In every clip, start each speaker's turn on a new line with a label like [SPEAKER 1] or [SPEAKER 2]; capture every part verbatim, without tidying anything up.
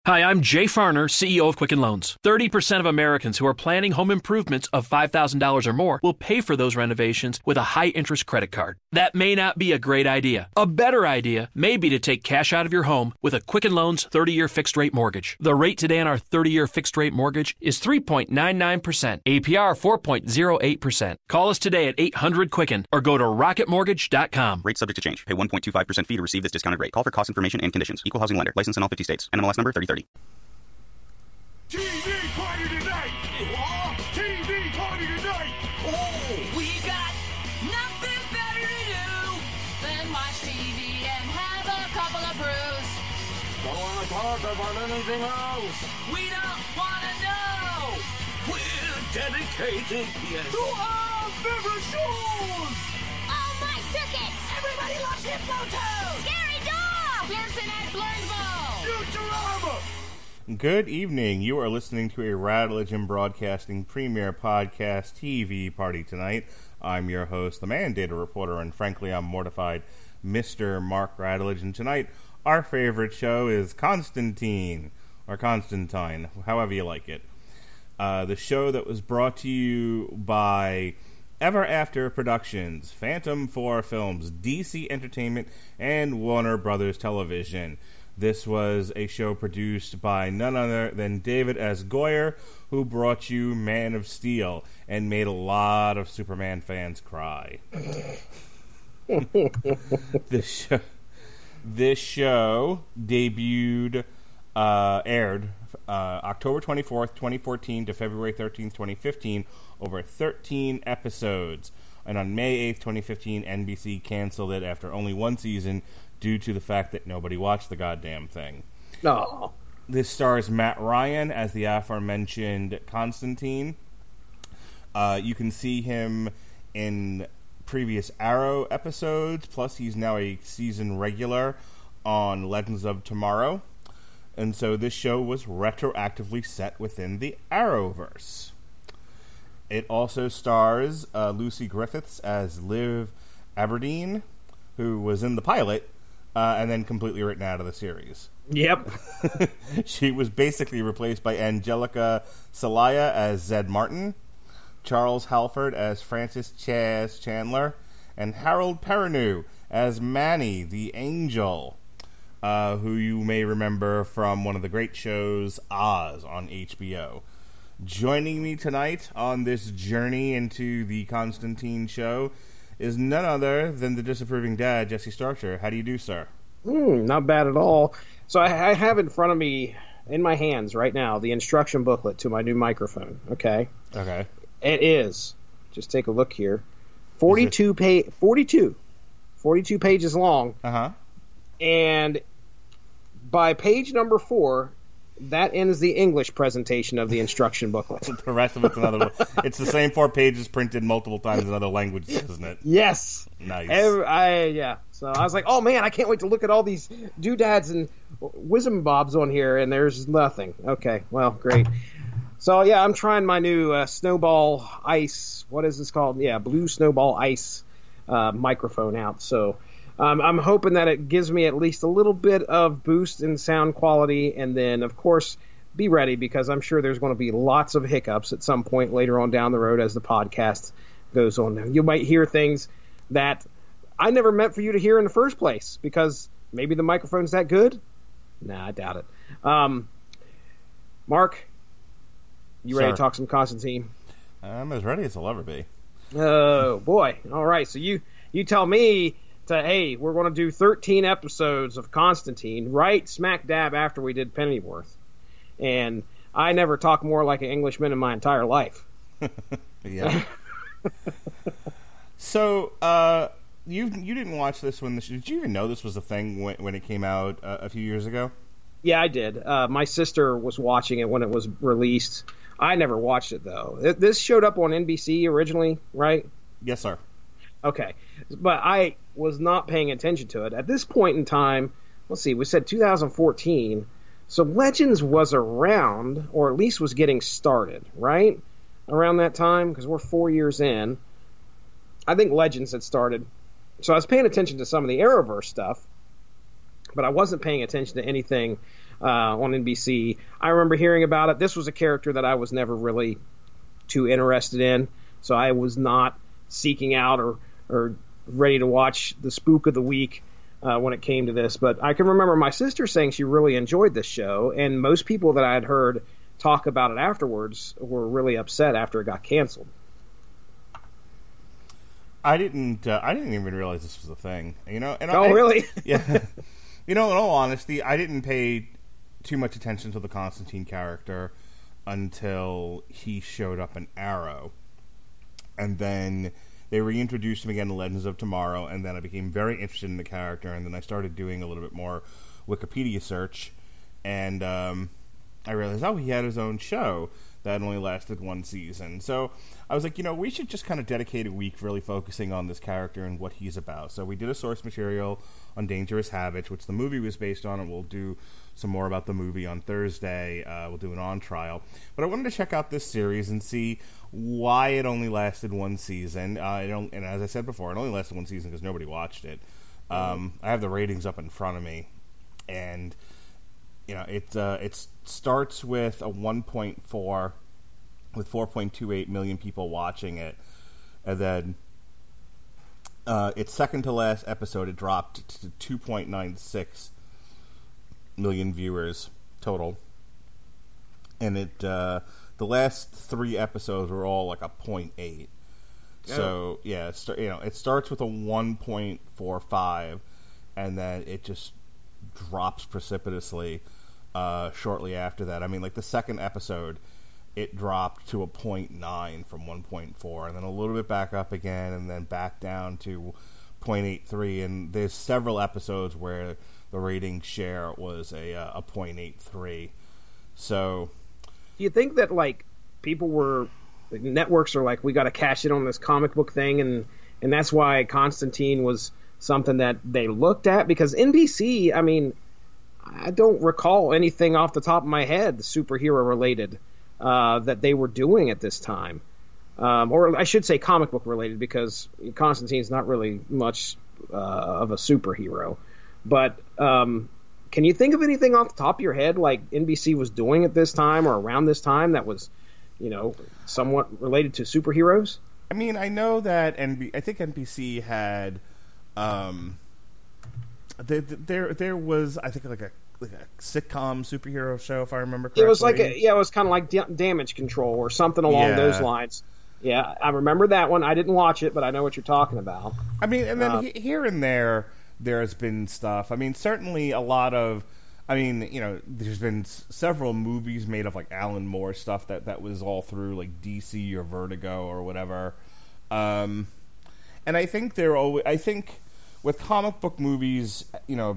[SPEAKER 1] Hi, I'm Jay Farner, C E O of Quicken Loans. thirty percent of Americans who are planning home improvements of five thousand dollars or more will pay for those renovations with a high-interest credit card. That may not be a great idea. A better idea may be to take cash out of your home with a Quicken Loans thirty-year fixed-rate mortgage. The rate today on our thirty-year fixed-rate mortgage is three point nine nine percent, A P R four point zero eight percent. Call us today at eight hundred Quicken or go to rocket mortgage dot com.
[SPEAKER 2] Rate subject to change. Pay one point two five percent fee to receive this discounted rate. Call for cost information and conditions. Equal housing lender. License in all fifty states. N M L S number thirty thirty.
[SPEAKER 3] T V party tonight! What? T V party tonight! Oh!
[SPEAKER 4] We got nothing better to do than watch T V and have a couple of brews.
[SPEAKER 3] Don't want to talk about anything else!
[SPEAKER 4] We don't want to know!
[SPEAKER 3] We're dedicated yes. to our favorite shows!
[SPEAKER 4] Oh, my circuits! Everybody loves Hypnotoad! Scary Dog! Pearson at Blurnsville!
[SPEAKER 3] Futurama!
[SPEAKER 5] Good evening. You are listening to a Rattlegion Broadcasting Premier Podcast T V party tonight. I'm your host, the Mandated Reporter, and frankly, I'm mortified, Mister Mark Rattledge. And tonight, our favorite show is Constantine, or Constantine, however you like it. Uh, the show that was brought to you by Ever After Productions, Phantom four Films, D C Entertainment, and Warner Brothers Television. This was a show produced by none other than David S. Goyer, who brought you Man of Steel and made a lot of Superman fans cry. this show, this show debuted, uh, aired uh, October twenty-fourth, twenty fourteen to February thirteenth, twenty fifteen, over thirteen episodes. And on May eighth, twenty fifteen, N B C canceled it after only one season due to the fact that nobody watched the goddamn thing.
[SPEAKER 6] Oh.
[SPEAKER 5] This stars Matt Ryan as the aforementioned Constantine. Uh, you can see him in previous Arrow episodes, plus he's now a season regular on Legends of Tomorrow. And so this show was retroactively set within the Arrowverse. It also stars uh, Lucy Griffiths as Liv Aberdeen, who was in the pilot, uh, and then completely written out of the series.
[SPEAKER 6] Yep.
[SPEAKER 5] She was basically replaced by Angelica Celaya as Zed Martin, Charles Halford as Francis Chaz Chandler, and Harold Perrineau as Manny the Angel, uh, who you may remember from one of the great shows Oz on H B O. Joining me tonight on this journey into the Constantine show is none other than the disapproving dad, Jesse Starcher. How do you do, sir?
[SPEAKER 6] Mm, not bad at all. So I, I have in front of me, in my hands right now, the instruction booklet to my new microphone, okay?
[SPEAKER 5] Okay.
[SPEAKER 6] It is, just take a look here, forty-two, pa- forty-two, forty-two pages long.
[SPEAKER 5] Uh-huh.
[SPEAKER 6] And by page number four, that ends the English presentation of the instruction booklet.
[SPEAKER 5] The rest of it's another one. It's the same four pages printed multiple times in other languages, isn't it?
[SPEAKER 6] Yes.
[SPEAKER 5] Nice.
[SPEAKER 6] Every, I, yeah. So I was like, oh, man, I can't wait to look at all these doodads and whizzum bobs on here, and there's nothing. Okay, well, great. So, yeah, I'm trying my new uh, Snowball Ice, what is this called? Yeah, Blue Snowball Ice uh, microphone out. So um, I'm hoping that it gives me at least a little bit of boost in sound quality, and then, of course, be ready, because I'm sure there's going to be lots of hiccups at some point later on down the road as the podcast goes on. You might hear things that I never meant for you to hear in the first place, because maybe the microphone's that good? Nah, I doubt it. Um, Mark, you ready
[SPEAKER 5] Sir.
[SPEAKER 6] to talk some Constantine?
[SPEAKER 5] I'm as ready as I'll ever be.
[SPEAKER 6] Oh, boy. All right, so you, you tell me to, hey, we're going to do thirteen episodes of Constantine right smack dab after we did Pennyworth. And I never talked more like an Englishman in my entire life.
[SPEAKER 5] Yeah. So, uh, you you didn't watch this when this... Did you even know this was a thing when, when it came out uh, a few years ago?
[SPEAKER 6] Yeah, I did. Uh, my sister was watching it when it was released. I never watched it, though. It, this showed up on N B C originally, right?
[SPEAKER 5] Yes, sir.
[SPEAKER 6] Okay. But I was not paying attention to it. At this point in time, let's see, we said two thousand fourteen, so Legends was around, or at least was getting started, right? Around that time, because we're four years in. I think Legends had started. So I was paying attention to some of the Arrowverse stuff, but I wasn't paying attention to anything uh, on N B C. I remember hearing about it. This was a character that I was never really too interested in, so I was not seeking out or, or ready to watch the spook of the week uh, when it came to this. But I can remember my sister saying she really enjoyed this show, and most people that I had heard talk about it afterwards were really upset after it got canceled.
[SPEAKER 5] I didn't. Uh, I didn't even realize this was a thing. You know. And
[SPEAKER 6] oh,
[SPEAKER 5] I,
[SPEAKER 6] really?
[SPEAKER 5] Yeah. You know, in all honesty, I didn't pay too much attention to the Constantine character until he showed up in Arrow, and then they reintroduced him again in Legends of Tomorrow, and then I became very interested in the character, and then I started doing a little bit more Wikipedia search, and um, I realized, oh, he had his own show that only lasted one season. So I was like, you know, we should just kind of dedicate a week really focusing on this character and what he's about. So we did a source material on Dangerous Habits, which the movie was based on, and we'll do some more about the movie on Thursday. Uh, we'll do an on trial. But I wanted to check out this series and see why it only lasted one season. Uh, it only, and as I said before, it only lasted one season because nobody watched it. Um, I have the ratings up in front of me, and you know, it uh, it starts with a one point four, with four point two eight million people watching it, and then uh, its second to last episode, it dropped to two point nine six million viewers total, and it uh, the last three episodes were all like a point eight. Oh. So yeah, it start, you know, it starts with a one point four five, and then it just drops precipitously uh, shortly after that. I mean, like the second episode, it dropped to a point nine from one point four, and then a little bit back up again, and then back down to point eight three. And there's several episodes where the rating share was a uh, a point eight three. So,
[SPEAKER 6] do you think that like people were, like, networks are like, we got to cash in on this comic book thing, and and that's why Constantine was something that they looked at? Because N B C, I mean, I don't recall anything off the top of my head superhero related uh, that they were doing at this time, um, or I should say comic book related, because Constantine's not really much uh, of a superhero. But um, can you think of anything off the top of your head like N B C was doing at this time or around this time that was, you know, somewhat related to superheroes?
[SPEAKER 5] I mean, I know that N B- I think N B C had. Um, there, there, there was, I think, like a like a sitcom superhero show, if I remember correctly.
[SPEAKER 6] It was like a, yeah, it was kind of like da- Damage Control or something along yeah. those lines. Yeah, I remember that one. I didn't watch it, but I know what you're talking about.
[SPEAKER 5] I mean, and then
[SPEAKER 6] uh,
[SPEAKER 5] he, here and there, there's been stuff. I mean, certainly a lot of. I mean, you know, there's been s- several movies made of like Alan Moore stuff that that was all through like D C or Vertigo or whatever. Um, and I think they're always. I think with comic book movies, you know,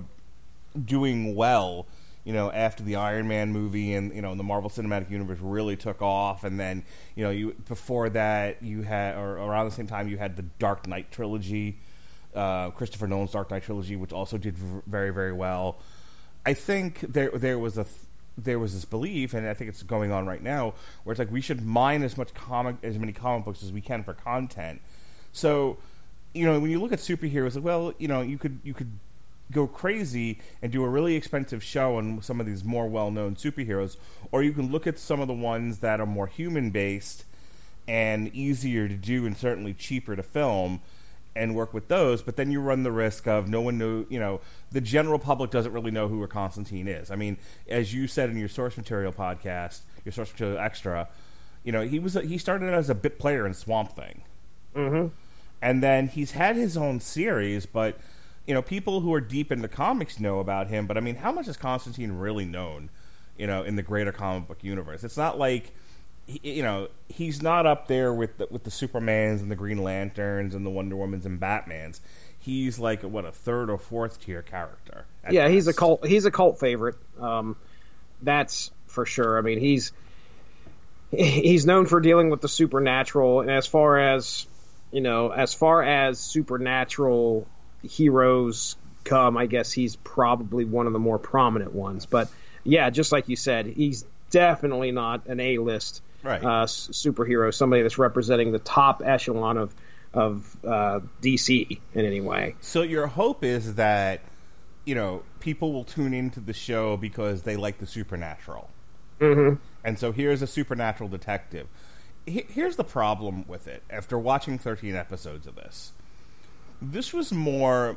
[SPEAKER 5] doing well, you know, after the Iron Man movie and, you know, the Marvel Cinematic Universe really took off, and then, you know, you before that you had, or around the same time, you had the Dark Knight trilogy, uh, Christopher Nolan's Dark Knight trilogy, which also did v- very, very well. I think there there was a there was this belief, and I think it's going on right now, where it's like we should mine as much comic as many comic books as we can for content. So, you know, when you look at superheroes, like, well, you know, you could you could go crazy and do a really expensive show on some of these more well-known superheroes, or you can look at some of the ones that are more human-based and easier to do and certainly cheaper to film and work with those, but then you run the risk of no one know, you know, the general public doesn't really know who a Constantine is. I mean, as you said in your source material podcast, your source material extra, you know, he was a, he started as a bit player in Swamp Thing.
[SPEAKER 6] Mm-hmm.
[SPEAKER 5] And then he's had his own series, but, you know, people who are deep into comics know about him, but I mean, how much is Constantine really known, you know, in the greater comic book universe? It's not like, you know, he's not up there with the, with the Supermans and the Green Lanterns and the Wonder Womans and Batmans. He's like, what, a third or fourth tier character.
[SPEAKER 6] Yeah,
[SPEAKER 5] best.
[SPEAKER 6] he's a cult. He's a cult favorite. Um, that's for sure. I mean, he's he's known for dealing with the supernatural, and as far as you know, as far as supernatural heroes come, I guess he's probably one of the more prominent ones. But yeah, just like you said, he's definitely not an A-list
[SPEAKER 5] right.
[SPEAKER 6] uh, superhero, somebody that's representing the top echelon of of uh, D C in any way.
[SPEAKER 5] So your hope is that you know, people will tune into the show because they like the supernatural.
[SPEAKER 6] Mm-hmm.
[SPEAKER 5] And so here's a supernatural detective. Here's the problem with it. After watching thirteen episodes of this, this was more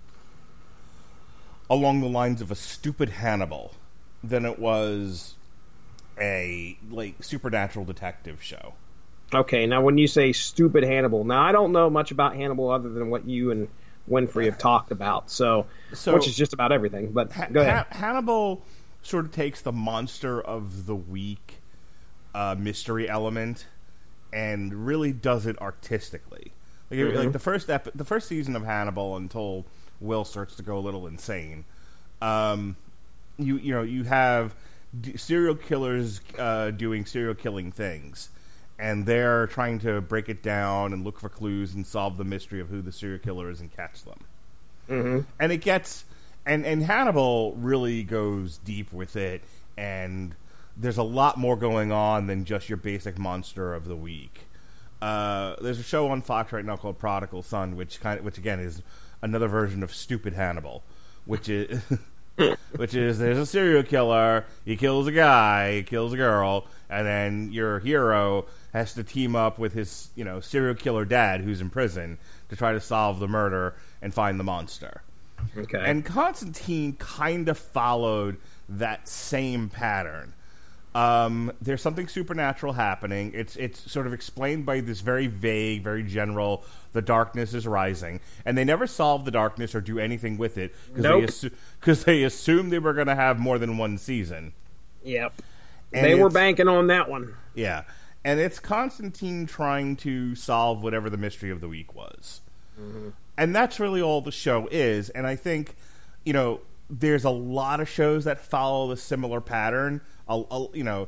[SPEAKER 5] along the lines of a stupid Hannibal than it was a like supernatural detective show.
[SPEAKER 6] Okay, now when you say stupid Hannibal, now I don't know much about Hannibal other than what you and Winfrey have talked about, so,
[SPEAKER 5] so
[SPEAKER 6] which is just about everything. But
[SPEAKER 5] ha-
[SPEAKER 6] go ahead.
[SPEAKER 5] Ha- Hannibal sort of takes the monster of the week uh, mystery element and really does it artistically. Like, mm-hmm. like the first ep- the first season of Hannibal, until Will starts to go a little insane. Um, you you know you have d- serial killers uh, doing serial killing things, and they're trying to break it down and look for clues and solve the mystery of who the serial killer is and catch them.
[SPEAKER 6] Mm-hmm.
[SPEAKER 5] And it gets and and Hannibal really goes deep with it, and there's a lot more going on than just your basic monster of the week. Uh, there's a show on Fox right now called Prodigal Son, which kind of, which again is another version of Stupid Hannibal, which is which is there's a serial killer, he kills a guy, he kills a girl, and then your hero has to team up with his you know serial killer dad who's in prison to try to solve the murder and find the monster.
[SPEAKER 6] Okay.
[SPEAKER 5] And Constantine kind of followed that same pattern. Um, there's something supernatural happening. It's it's sort of explained by this very vague, very general, the darkness is rising. And they never solve the darkness or do anything with it because
[SPEAKER 6] nope.
[SPEAKER 5] they, assu- 'cause they assumed they were going to have more than one season.
[SPEAKER 6] Yep.
[SPEAKER 5] And
[SPEAKER 6] they were banking on that one.
[SPEAKER 5] Yeah. And it's Constantine trying to solve whatever the mystery of the week was. Mm-hmm. And that's really all the show is. And I think, you know, there's a lot of shows that follow the similar pattern. I'll, I'll, you know,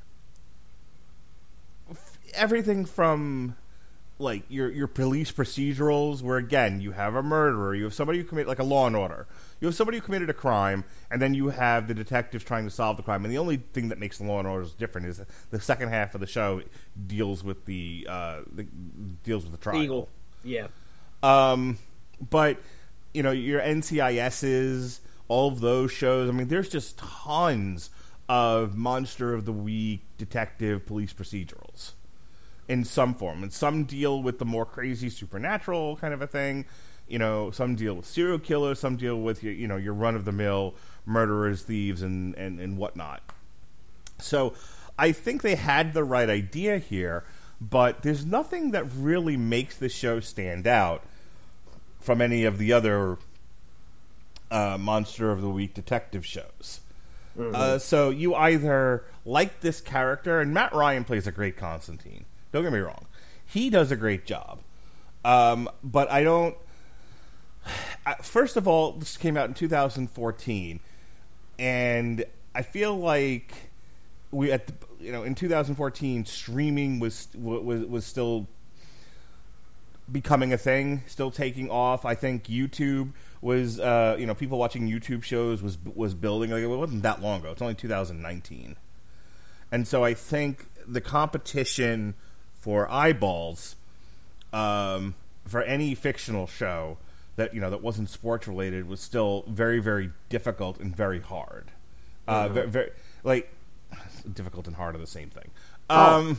[SPEAKER 5] f- everything from like your your police procedurals, where again you have a murderer, you have somebody who committed like a Law and Order, you have somebody who committed a crime, and then you have the detectives trying to solve the crime. And the only thing that makes the Law and Orders different is the second half of the show deals with the, uh, the deals with the trial.
[SPEAKER 6] Eagle, yeah.
[SPEAKER 5] Um, but you know your N C I S's, all of those shows. I mean, there's just tons of Monster of the Week, detective, police procedurals in some form. And some deal with the more crazy supernatural kind of a thing. You know, some deal with serial killers, some deal with, your, you know, your run-of-the-mill murderers, thieves, and, and, and whatnot. So I think they had the right idea here, but there's nothing that really makes the show stand out from any of the other uh, Monster of the Week detective shows. Mm-hmm. Uh, so you either like this character, and Matt Ryan plays a great Constantine. Don't get me wrong. He does a great job. Um, but I don't... I, first of all, this came out in two thousand fourteen, and I feel like we at the, you know in two thousand fourteen streaming was was was still becoming a thing, still taking off. I think YouTube was, uh, you know, people watching YouTube shows was was building. Like, it wasn't that long ago. It's only two thousand nineteen. And so I think the competition for eyeballs um, for any fictional show that, you know, that wasn't sports related was still very, very difficult and very hard. Uh, mm-hmm. very, very, like, difficult and hard are the same thing. Um,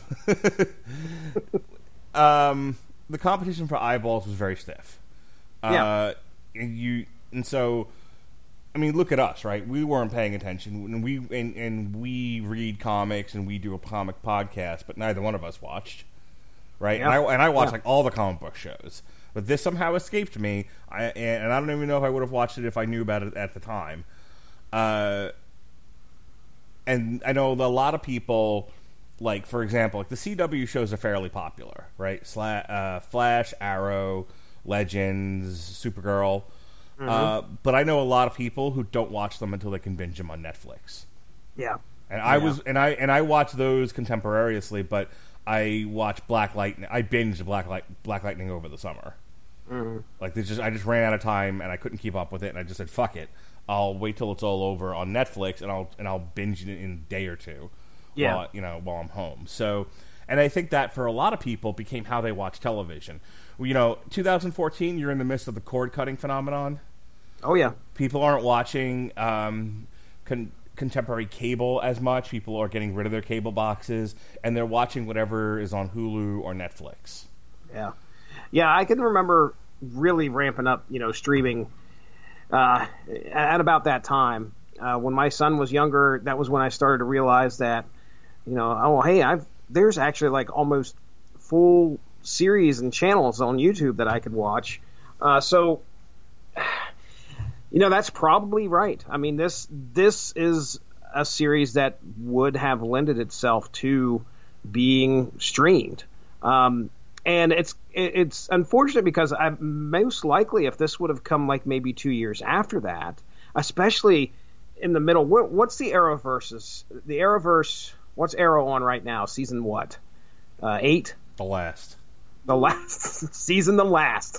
[SPEAKER 5] oh. um, the competition for eyeballs was very stiff.
[SPEAKER 6] Yeah.
[SPEAKER 5] Uh, and you and so, I mean, look at us, right? We weren't paying attention, and we and, and we read comics and we do a comic podcast, but neither one of us watched, right?
[SPEAKER 6] Yeah.
[SPEAKER 5] And I and I watched
[SPEAKER 6] yeah.
[SPEAKER 5] like all the comic book shows, but this somehow escaped me. I and, and I don't even know if I would have watched it if I knew about it at the time. Uh, and I know that a lot of people, like for example, like the C W shows are fairly popular, right? Sla- uh, Flash, Arrow, Legends, Supergirl. Mm-hmm. Uh, but I know a lot of people who don't watch them until they can binge them on Netflix.
[SPEAKER 6] Yeah.
[SPEAKER 5] And I
[SPEAKER 6] yeah.
[SPEAKER 5] was and I and I watch those contemporaneously, but I watch Black Lightning. I binged Black Light, Black Lightning over the summer.
[SPEAKER 6] Mm-hmm.
[SPEAKER 5] Like just I just ran out of time and I couldn't keep up with it, and I just said, "Fuck it, I'll wait till it's all over on Netflix, and I'll and I'll binge it in a day or two."
[SPEAKER 6] Yeah.
[SPEAKER 5] While, you know, while I'm home. So, and I think that for a lot of people became how they watch television. You know, two thousand fourteen, you're in the midst of the cord cutting phenomenon.
[SPEAKER 6] Oh yeah.
[SPEAKER 5] People aren't watching um, con- contemporary cable as much. People are getting rid of their cable boxes, and they're watching whatever is on Hulu or Netflix.
[SPEAKER 6] Yeah, yeah. I can remember really ramping up, you know, streaming uh, at about that time. Uh, when my son was younger, that was when I started to realize that, you know, oh hey, I've there's actually like almost full series and channels on YouTube that I could watch. Uh, so. You know, that's probably right. I mean, this this is a series that would have lended itself to being streamed. Um, and it's it's unfortunate because I most likely if this would have come like maybe two years after that, especially in the middle. What, what's the Arrowverse? The Arrowverse, what's Arrow on right now? Season what? Uh, eight?
[SPEAKER 5] The last.
[SPEAKER 6] The last. Season the last.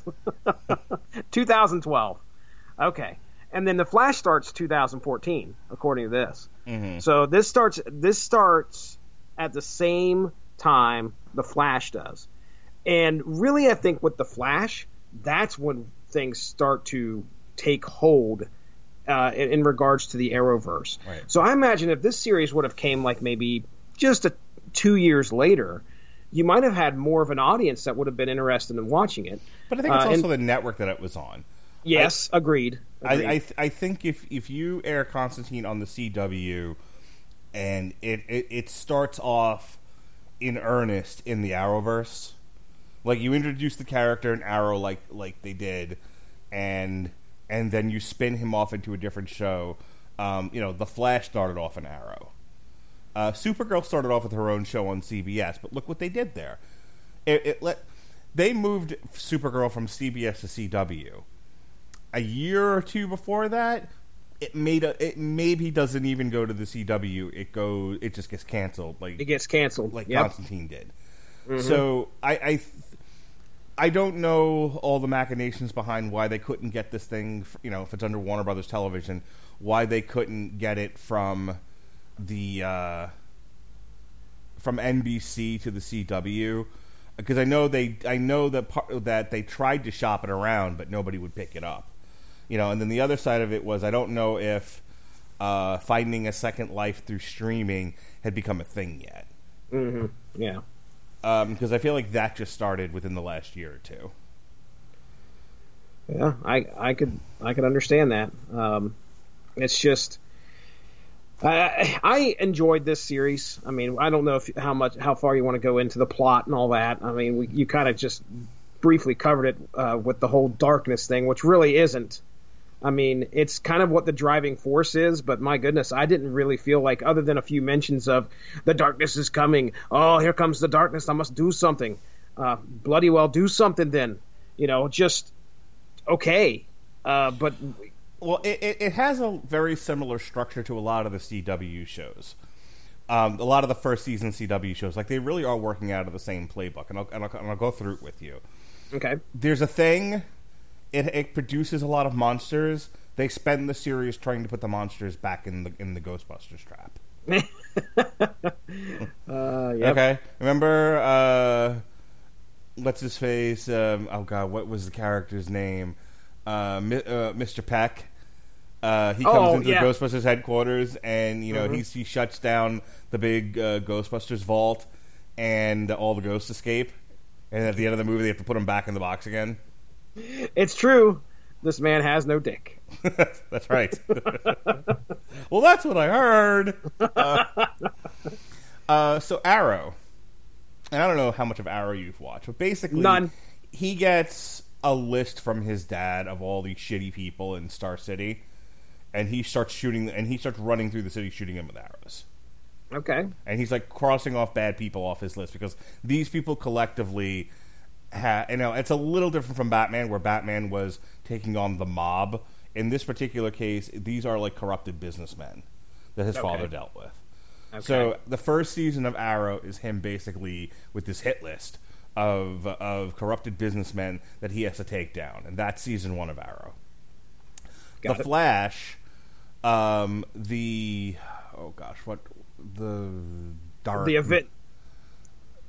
[SPEAKER 6] twenty twelve. Okay. And then the Flash starts two thousand fourteen, according to this.
[SPEAKER 5] Mm-hmm.
[SPEAKER 6] So this starts this starts at the same time the Flash does. And really, I think with the Flash, that's when things start to take hold uh, in, in regards to the Arrowverse.
[SPEAKER 5] Right.
[SPEAKER 6] So I imagine if this series would have came like maybe just a, two years later, you might have had more of an audience that would have been interested in watching it.
[SPEAKER 5] But I think it's
[SPEAKER 6] uh,
[SPEAKER 5] also
[SPEAKER 6] and,
[SPEAKER 5] the network that it was on.
[SPEAKER 6] Yes, I, agreed. agreed.
[SPEAKER 5] I I, th- I think if, if you air Constantine on the C W and it, it, it starts off in earnest in the Arrowverse, like you introduce the character in Arrow like like they did, and and then you spin him off into a different show. Um, you know, The Flash started off in Arrow. Uh, Supergirl started off with her own show on C B S, but look what they did there. It, it let they moved Supergirl from C B S to C W. A year or two before that, it made a, it maybe doesn't even go to the C W. It goes, it just gets canceled. Like
[SPEAKER 6] it gets canceled,
[SPEAKER 5] like
[SPEAKER 6] yep.
[SPEAKER 5] Constantine did.
[SPEAKER 6] Mm-hmm.
[SPEAKER 5] So I, I, I don't know all the machinations behind why they couldn't get this thing. You know, if it's under Warner Brothers Television, why they couldn't get it from the uh, from N B C to the C W. Because I know they, I know that part, that they tried to shop it around, but nobody would pick it up. You know, and then the other side of it was I don't know if uh, finding a second life through streaming had become a thing yet.
[SPEAKER 6] Mm-hmm. Yeah.
[SPEAKER 5] Because um, I feel like that just started within the last year or two.
[SPEAKER 6] Yeah, I I could I could understand that. Um, it's just I I enjoyed this series. I mean, I don't know if how much how far you want to go into the plot and all that. I mean, we, you kind of just briefly covered it uh, with the whole darkness thing, which really isn't. I mean, it's kind of what the driving force is, but my goodness, I didn't really feel like, other than a few mentions of the darkness is coming. Oh, here comes the darkness. I must do something. Uh, bloody well, do something then. You know, just okay. Uh, but
[SPEAKER 5] well, it, it, it has a very similar structure to a lot of the C W shows. Um, a lot of the first season C W shows, like they really are working out of the same playbook, and I'll, and I'll, and I'll go through it with you.
[SPEAKER 6] Okay.
[SPEAKER 5] There's a thing. It, it produces a lot of monsters. They spend the series trying to put the monsters back in the in the Ghostbusters trap.
[SPEAKER 6] uh, yep.
[SPEAKER 5] Okay. Remember, uh, what's his face? Um, oh God, what was the character's name? Uh, Mi- uh, Mister Peck. Uh, he comes
[SPEAKER 6] oh,
[SPEAKER 5] into
[SPEAKER 6] yeah.
[SPEAKER 5] the Ghostbusters headquarters, and you know
[SPEAKER 6] mm-hmm.
[SPEAKER 5] he he shuts down the big uh, Ghostbusters vault, and all the ghosts escape. And at the end of the movie, they have to put them back in the box again.
[SPEAKER 6] It's true. This man has no dick.
[SPEAKER 5] That's right. Well, that's what I heard. Uh, uh, so Arrow, and I don't know how much of Arrow you've watched, but basically,
[SPEAKER 6] none.
[SPEAKER 5] He gets a list from his dad of all these shitty people in Star City, and he starts shooting, and he starts running through the city shooting them with arrows.
[SPEAKER 6] Okay.
[SPEAKER 5] And he's like crossing off bad people off his list because these people collectively. Ha- you know, it's a little different from Batman, where Batman was taking on the mob. In this particular case, these are like corrupted businessmen that his
[SPEAKER 6] okay.
[SPEAKER 5] father dealt with.
[SPEAKER 6] Okay.
[SPEAKER 5] So the first season of Arrow is him basically with this hit list of of corrupted businessmen that he has to take down, and that's season one of Arrow.
[SPEAKER 6] Got
[SPEAKER 5] the
[SPEAKER 6] it.
[SPEAKER 5] Flash, um, the oh gosh, what the dark
[SPEAKER 6] the event.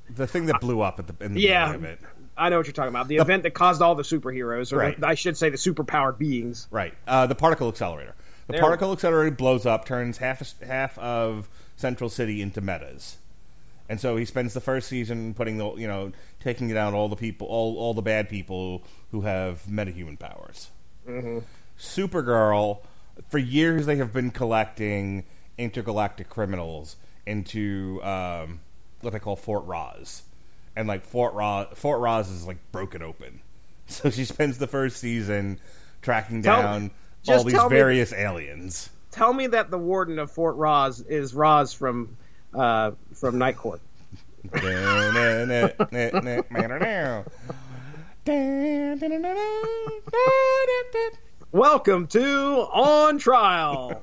[SPEAKER 5] the thing that blew up at the in the
[SPEAKER 6] Yeah.
[SPEAKER 5] beginning of it.
[SPEAKER 6] I know what you're talking about. The, event that caused all the superheroes, or
[SPEAKER 5] Right.
[SPEAKER 6] the, I should say the superpowered beings.
[SPEAKER 5] Right. Uh, the particle accelerator. The
[SPEAKER 6] There-
[SPEAKER 5] particle accelerator blows up, turns half half of Central City into metas, and so he spends the first season putting the you know taking down all the people, all all the bad people who have metahuman powers.
[SPEAKER 6] Mm-hmm.
[SPEAKER 5] Supergirl, for years they have been collecting intergalactic criminals into um, what they call Fort Roz. And like Fort Roz, Fort Roz is like broken open, so she spends the first season tracking
[SPEAKER 6] Tell-
[SPEAKER 5] down
[SPEAKER 6] just
[SPEAKER 5] all these
[SPEAKER 6] tell me-
[SPEAKER 5] various aliens.
[SPEAKER 6] Tell me that the warden of Fort Roz is Roz from uh, from Night Court. Welcome to On Trial.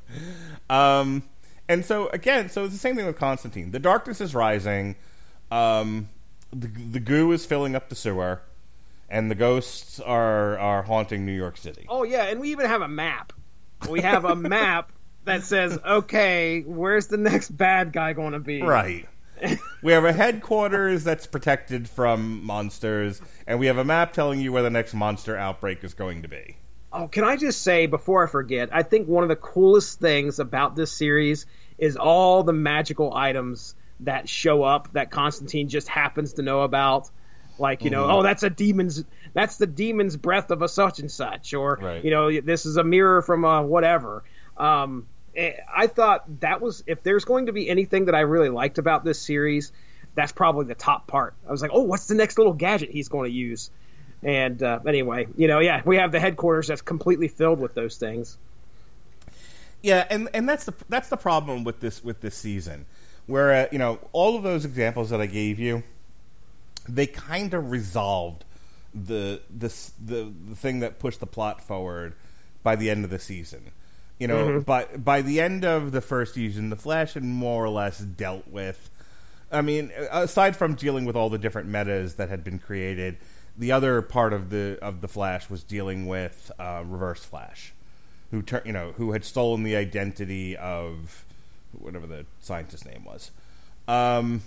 [SPEAKER 5] um, and so again, so it's the same thing with Constantine. The darkness is rising. Um, the, the goo is filling up the sewer, and the ghosts are are haunting New York City.
[SPEAKER 6] Oh yeah, and we even have a map. We have a map that says, okay, where's the next bad guy going to be?
[SPEAKER 5] Right. We have a headquarters that's protected from monsters, and we have a map telling you where the next monster outbreak is going to be.
[SPEAKER 6] Oh, can I just say, before I forget, I think one of the coolest things about this series is all the magical items that show up that Constantine just happens to know about. Like, you know,
[SPEAKER 5] Mm-hmm.
[SPEAKER 6] oh, that's a demon's, that's the demon's breath of a such and such, or,
[SPEAKER 5] Right.
[SPEAKER 6] you know, this is a mirror from a whatever. Um, eh, I thought that was, if there's going to be anything that I really liked about this series, that's probably the top part. I was like, oh, what's the next little gadget he's going to use? And uh, anyway, you know, yeah, we have the headquarters that's completely filled with those things.
[SPEAKER 5] Yeah, and, and that's the that's the problem with this with this season, where uh, you know all of those examples that I gave you, they kind of resolved the this the, the thing that pushed the plot forward by the end of the season. You know,
[SPEAKER 6] Mm-hmm.
[SPEAKER 5] by by the end of the first season, the Flash had more or less dealt with. I mean, aside from dealing with all the different metas that had been created, the other part of the of the Flash was dealing with uh, Reverse Flash, who tur- you know who had stolen the identity of whatever the scientist's name was. Um,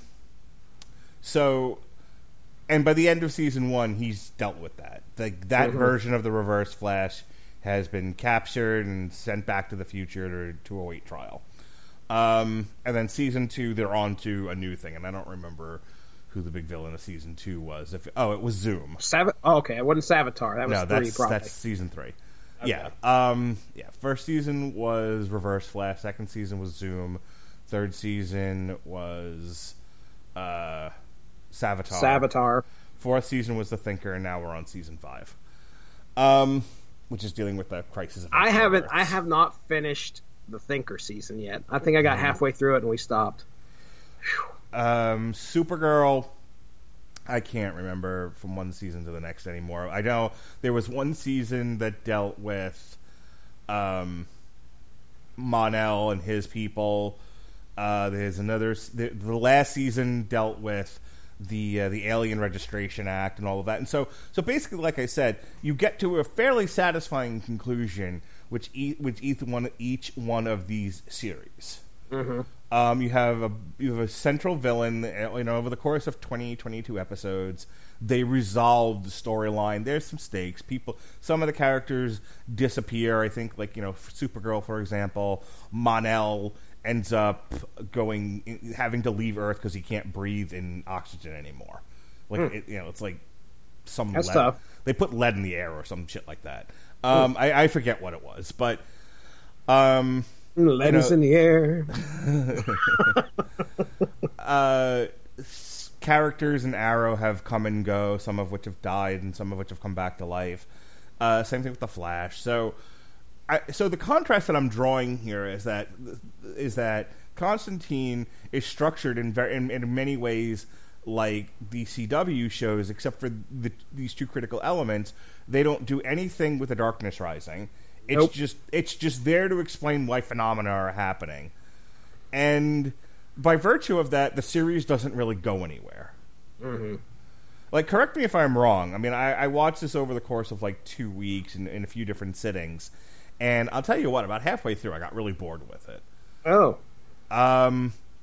[SPEAKER 5] so, and by the end of season one, he's dealt with that. Like that
[SPEAKER 6] Mhm.
[SPEAKER 5] version of the Reverse Flash has been captured and sent back to the future to, to await trial. Um, and then season two, they're on to a new thing, and I don't remember who the big villain of season two was. If oh, it was Zoom.
[SPEAKER 6] Sav- oh, okay, it wasn't Savitar. That was
[SPEAKER 5] No,
[SPEAKER 6] three,
[SPEAKER 5] that's
[SPEAKER 6] probably.
[SPEAKER 5] that's season three.
[SPEAKER 6] Okay.
[SPEAKER 5] Yeah, um, yeah. First season was Reverse Flash. Second season was Zoom. Third season was uh, Savitar.
[SPEAKER 6] Savitar.
[SPEAKER 5] Fourth season was The Thinker, and now we're on season five, um, which is dealing with the crisis of.
[SPEAKER 6] I haven't.
[SPEAKER 5] Earths.
[SPEAKER 6] I have not finished the Thinker season yet. I think I got halfway through it and we stopped.
[SPEAKER 5] Um, Supergirl, I can't remember from one season to the next anymore. I know there was one season that dealt with um, Mon-El and his people. Uh, there's another. The, the last season dealt with the uh, the Alien Registration Act and all of that. And so, so basically, like I said, you get to a fairly satisfying conclusion, which e- which each one each one of these series.
[SPEAKER 6] Mm-hmm.
[SPEAKER 5] Um, you have a you have a central villain. You know, over the course of twenty, twenty-two episodes, they resolve the storyline. There's some stakes. People, some of the characters disappear. I think, like you know, Supergirl, for example, Mon-El ends up going having to leave Earth because he can't breathe in oxygen anymore. Like
[SPEAKER 6] Hmm.
[SPEAKER 5] it, you know, it's like some
[SPEAKER 6] That's
[SPEAKER 5] lead.
[SPEAKER 6] tough.
[SPEAKER 5] They put lead in the air or some shit like that. Um, I, I forget what it was, but um.
[SPEAKER 6] Letters
[SPEAKER 5] know-
[SPEAKER 6] in the air.
[SPEAKER 5] uh, s- characters in Arrow have come and go, some of which have died and some of which have come back to life. Uh, same thing with the Flash. So, I, so the contrast that I'm drawing here is that is that Constantine is structured in very, in, in many ways like the C W shows, except for the, these two critical elements. They don't do anything with the Darkness Rising. It's
[SPEAKER 6] Nope.
[SPEAKER 5] just it's just there to explain why phenomena are happening. And by virtue of that, the series doesn't really go anywhere.
[SPEAKER 6] Mm-hmm.
[SPEAKER 5] Like, correct me if I'm wrong. I mean, I, I watched this over the course of like two weeks in, in a few different sittings, and I'll tell you what. About halfway through, I got really bored with it.
[SPEAKER 6] Oh,
[SPEAKER 5] Um,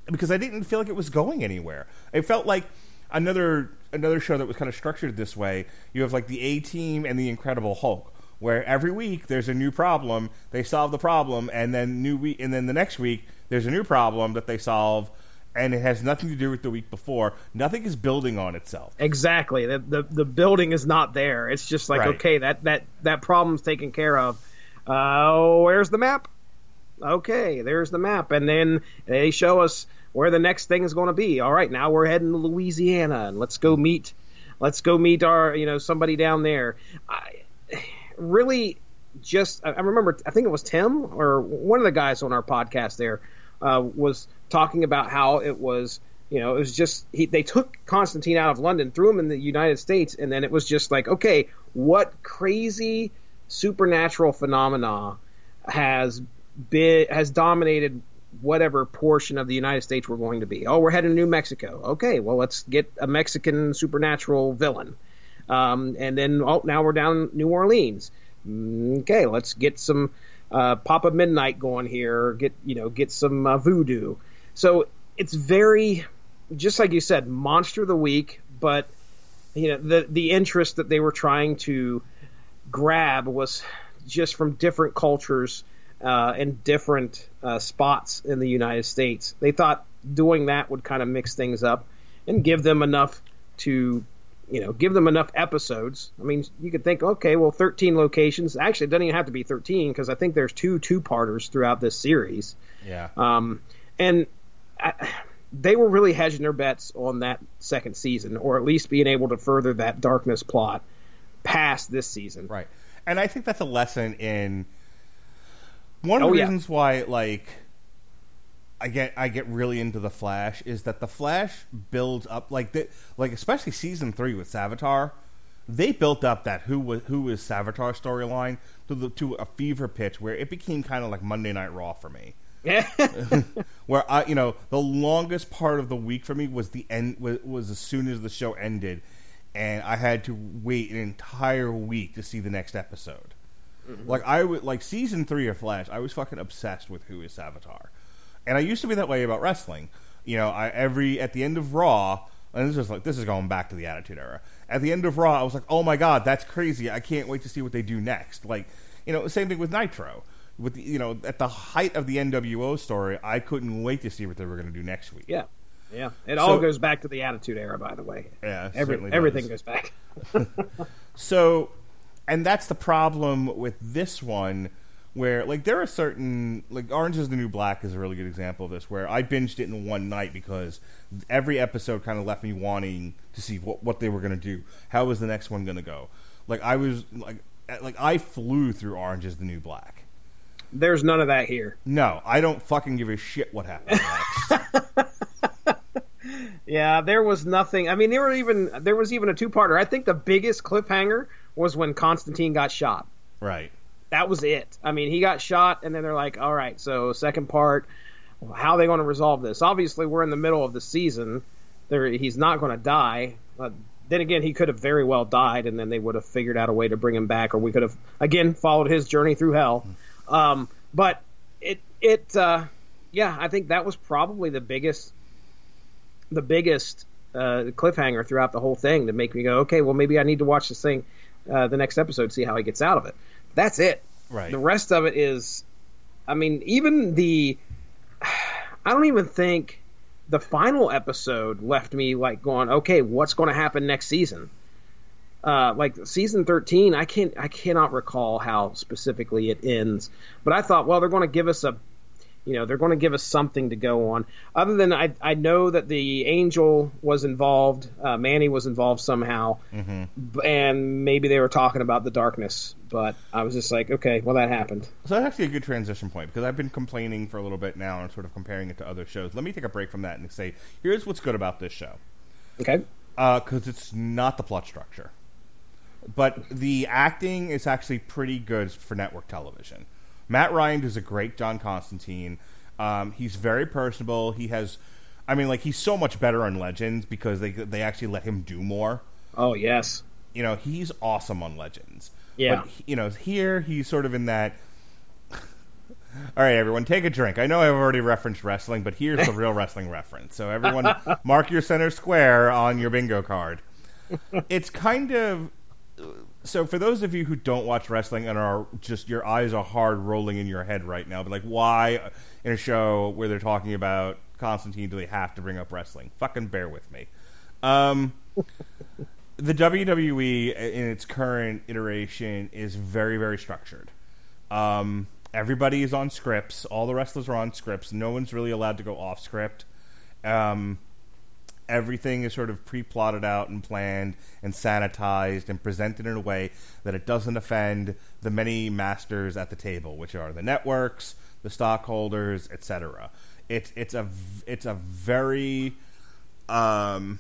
[SPEAKER 5] because I didn't feel like it was going anywhere. It felt like another another show that was kind of structured this way. You have like the A-Team and the Incredible Hulk, where every week there's a new problem, they solve the problem, and then new week, and then the next week there's a new problem that they solve, and it has nothing to do with the week before. Nothing is building on itself.
[SPEAKER 6] Exactly. The the, the building is not there. It's just like,
[SPEAKER 5] Right.
[SPEAKER 6] okay, that, that, that problem's taken care of. Uh, where's the map? Okay, there's the map. And then they show us where the next thing is going to be. All right, now we're heading to Louisiana, and let's go meet let's go meet our, you know, somebody down there. I really just I I remember I think it was Tim or one of the guys on our podcast there uh, was talking about how it was, you know, it was just he, they took Constantine out of London, threw him in the United States, and then it was just like, okay, what crazy supernatural phenomena has been has dominated whatever portion of the United States we're going to be. Oh, we're heading to New Mexico. Okay, well, let's get a Mexican supernatural villain. Um, and then, oh, now we're down in New Orleans. Okay, let's get some uh, Papa Midnight going here. Get you know, get some uh, voodoo. So it's very, just like you said, Monster of the Week. But you know, the the interest that they were trying to grab was just from different cultures uh, and different uh, spots in the United States. They thought doing that would kind of mix things up and give them enough to, you know, give them enough episodes. I mean, you could think, okay, well, thirteen locations. Actually, it doesn't even have to be thirteen because I think there's two two-parters throughout this series.
[SPEAKER 5] Yeah.
[SPEAKER 6] Um, and I, they were really hedging their bets on that second season, or at least being able to further that darkness plot past this season.
[SPEAKER 5] Right. And I think that's a lesson in one of
[SPEAKER 6] Oh,
[SPEAKER 5] the
[SPEAKER 6] yeah.
[SPEAKER 5] reasons why, like, I get I get really into the Flash is that the Flash builds up like the, like especially season three with Savitar. They built up that who was who is Savitar storyline to the, to a fever pitch where it became kind of like Monday Night Raw for me.
[SPEAKER 6] Yeah.
[SPEAKER 5] Where I, you know, the longest part of the week for me was the end was, was as soon as the show ended, and I had to wait an entire week to see the next episode. Mm-hmm. Like I would like season three of Flash, I was fucking obsessed with who is Savitar, and I used to be that way about wrestling. You know, I every at the end of Raw, and this is like this is going back to the Attitude Era. At the end of Raw, I was like, oh my god, that's crazy! I can't wait to see what they do next. Like, you know, same thing with Nitro. With the, you know, at the height of the N W O story, I couldn't wait to see what they were going to do next week.
[SPEAKER 6] Yeah. Yeah. It
[SPEAKER 5] So-
[SPEAKER 6] all goes back to the Attitude Era, by the way.
[SPEAKER 5] Yeah, it
[SPEAKER 6] Every,
[SPEAKER 5] certainly
[SPEAKER 6] everything
[SPEAKER 5] does.
[SPEAKER 6] goes back.
[SPEAKER 5] So, and that's the problem with this one, where like there are certain like Orange Is the New Black is a really good example of this, where I binged it in one night because every episode kind of left me wanting to see what what they were going to do. How was the next one going to go? Like I was like like I flew through Orange Is the New Black.
[SPEAKER 6] There's none of that here.
[SPEAKER 5] No, I don't fucking give a shit what happens next.
[SPEAKER 6] Yeah, there was nothing. I mean, there were even there was even a two-parter. I think the biggest cliffhanger was when Constantine got shot.
[SPEAKER 5] Right.
[SPEAKER 6] That was it. I mean, he got shot, and then they're like, all right, so second part, how are they going to resolve this? Obviously, we're in the middle of the season. There, he's not going to die. Uh, then again, he could have very well died, and then they would have figured out a way to bring him back, or we could have, again, followed his journey through hell. Um, but it, it, uh, yeah, I think that was probably the biggest, the biggest uh, cliffhanger throughout the whole thing to make me go, okay, well, maybe I need to watch this thing, uh, the next episode, see how he gets out of it. That's it.
[SPEAKER 5] Right.
[SPEAKER 6] The rest of it is, I mean, even the, I don't even think the final episode left me like going, okay, what's going to happen next season? Uh, like season thirteen, I can't, I cannot recall how specifically it ends, but I thought, well, they're going to give us a, you know, they're going to give us something to go on. Other than I, I know that the Angel was involved, uh, Manny was involved somehow,
[SPEAKER 5] Mm-hmm.
[SPEAKER 6] b- and maybe they were talking about the darkness. But I was just like, okay, well, that happened.
[SPEAKER 5] So that's actually a good transition point, because I've been complaining for a little bit now and sort of comparing it to other shows. Let me take a break from that and say, here's what's good about this show.
[SPEAKER 6] Okay.
[SPEAKER 5] Because it's not the plot structure. But the acting is actually pretty good for network television. Matt Ryan does a great John Constantine. Um, he's very personable. He has, I mean, like, he's so much better on Legends because they they actually let him do more.
[SPEAKER 6] Oh, yes.
[SPEAKER 5] You know, he's awesome on Legends.
[SPEAKER 6] Yeah.
[SPEAKER 5] But, you know, here he's sort of in that, All right, everyone, take a drink. I know I've already referenced wrestling, but here's the real wrestling reference. So everyone, mark your center square on your bingo card. It's kind of... So for those of you who don't watch wrestling and are just, your eyes are hard rolling in your head right now, but like, why in a show where they're talking about Constantine do they have to bring up wrestling? Fucking bear with me. Um, the W W E in its current iteration is very, very structured. Um, everybody is on scripts. All the wrestlers are on scripts. No one's really allowed to go off script. Um... Everything is sort of pre-plotted out and planned and sanitized and presented in a way that it doesn't offend the many masters at the table, which are the networks, the stockholders, et cetera. It's it's a it's a very um,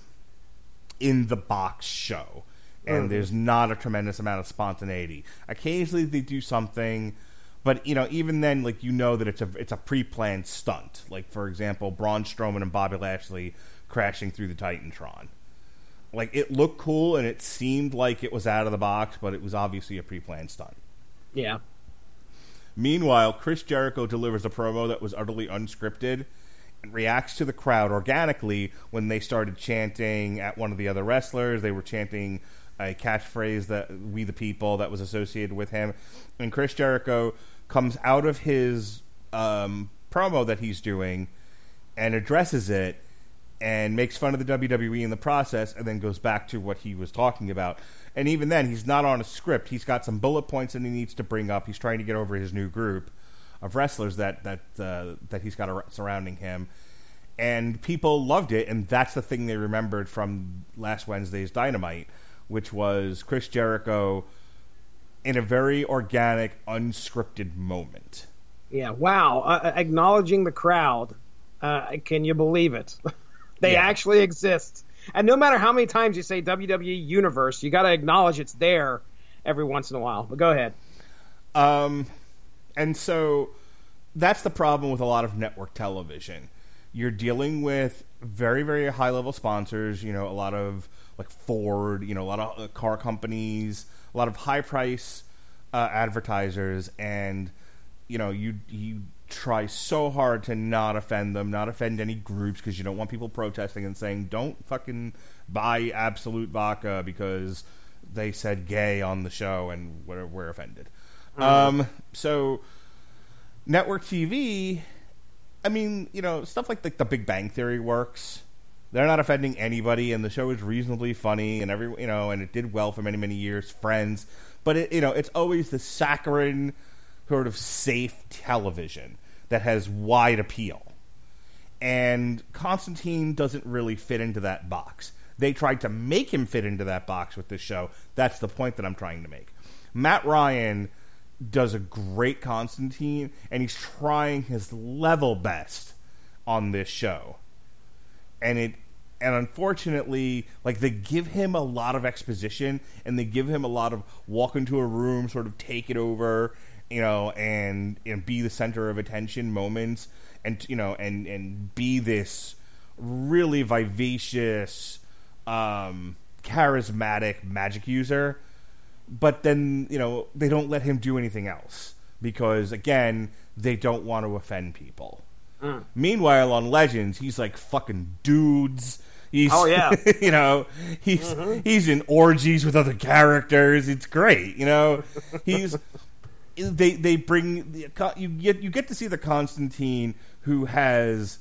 [SPEAKER 5] in the box show, and mm-hmm. there's not a tremendous amount of spontaneity. Occasionally they do something, but you know, even then, like you know that it's a it's a pre-planned stunt. Like for example, Braun Strowman and Bobby Lashley crashing through the Titantron. Like, it looked cool, and it seemed like it was out of the box, but it was obviously a pre-planned stunt.
[SPEAKER 6] Yeah.
[SPEAKER 5] Meanwhile, Chris Jericho delivers a promo that was utterly unscripted and reacts to the crowd organically when they started chanting at one of the other wrestlers. They were chanting a catchphrase, that "We the People," that was associated with him. And Chris Jericho comes out of his um, promo that he's doing and addresses it, and makes fun of the W W E in the process, and then goes back to what he was talking about. And even then, he's not on a script. He's got some bullet points that he needs to bring up. He's trying to get over his new group of wrestlers that that uh, that he's got ar- surrounding him. And people loved it, and that's the thing they remembered from last Wednesday's Dynamite, which was Chris Jericho in a very organic, unscripted moment.
[SPEAKER 6] Yeah, wow. Uh, acknowledging the crowd. Uh, can you believe it? They yeah. actually exist. And no matter how many times you say W W E Universe, you got to acknowledge it's there every once in a while. But go ahead.
[SPEAKER 5] Um, and so that's the problem with a lot of network television. You're dealing with very, very high-level sponsors, you know, a lot of, like, Ford, you know, a lot of uh, car companies, a lot of high-price uh, advertisers, and, you know, you you... try so hard to not offend them, not offend any groups, because you don't want people protesting and saying, don't fucking buy Absolute Vodka because they said gay on the show and we're, we're offended. Mm-hmm. Um, so, network T V, I mean, you know, stuff like the, the Big Bang Theory works. They're not offending anybody, and the show is reasonably funny, and every you know, and it did well for many, many years. Friends, but it, you know, it's always the saccharine, sort of safe television that has wide appeal. And Constantine doesn't really fit into that box. They tried to make him fit into that box with this show. That's the point that I'm trying to make. Matt Ryan does a great Constantine, and he's trying his level best on this show. And it and unfortunately, like, they give him a lot of exposition, and they give him a lot of walk into a room, sort of take it over, you know, and, and be the center of attention moments, and, you know, and, and be this really vivacious, um, charismatic magic user. But then, you know, they don't let him do anything else because, again, they don't want to offend people. Mm. Meanwhile, on Legends, he's like fucking dudes. He's,
[SPEAKER 6] oh yeah,
[SPEAKER 5] you know, he's mm-hmm. he's in orgies with other characters. It's great, you know. He's they they bring you get you get to see the Constantine who has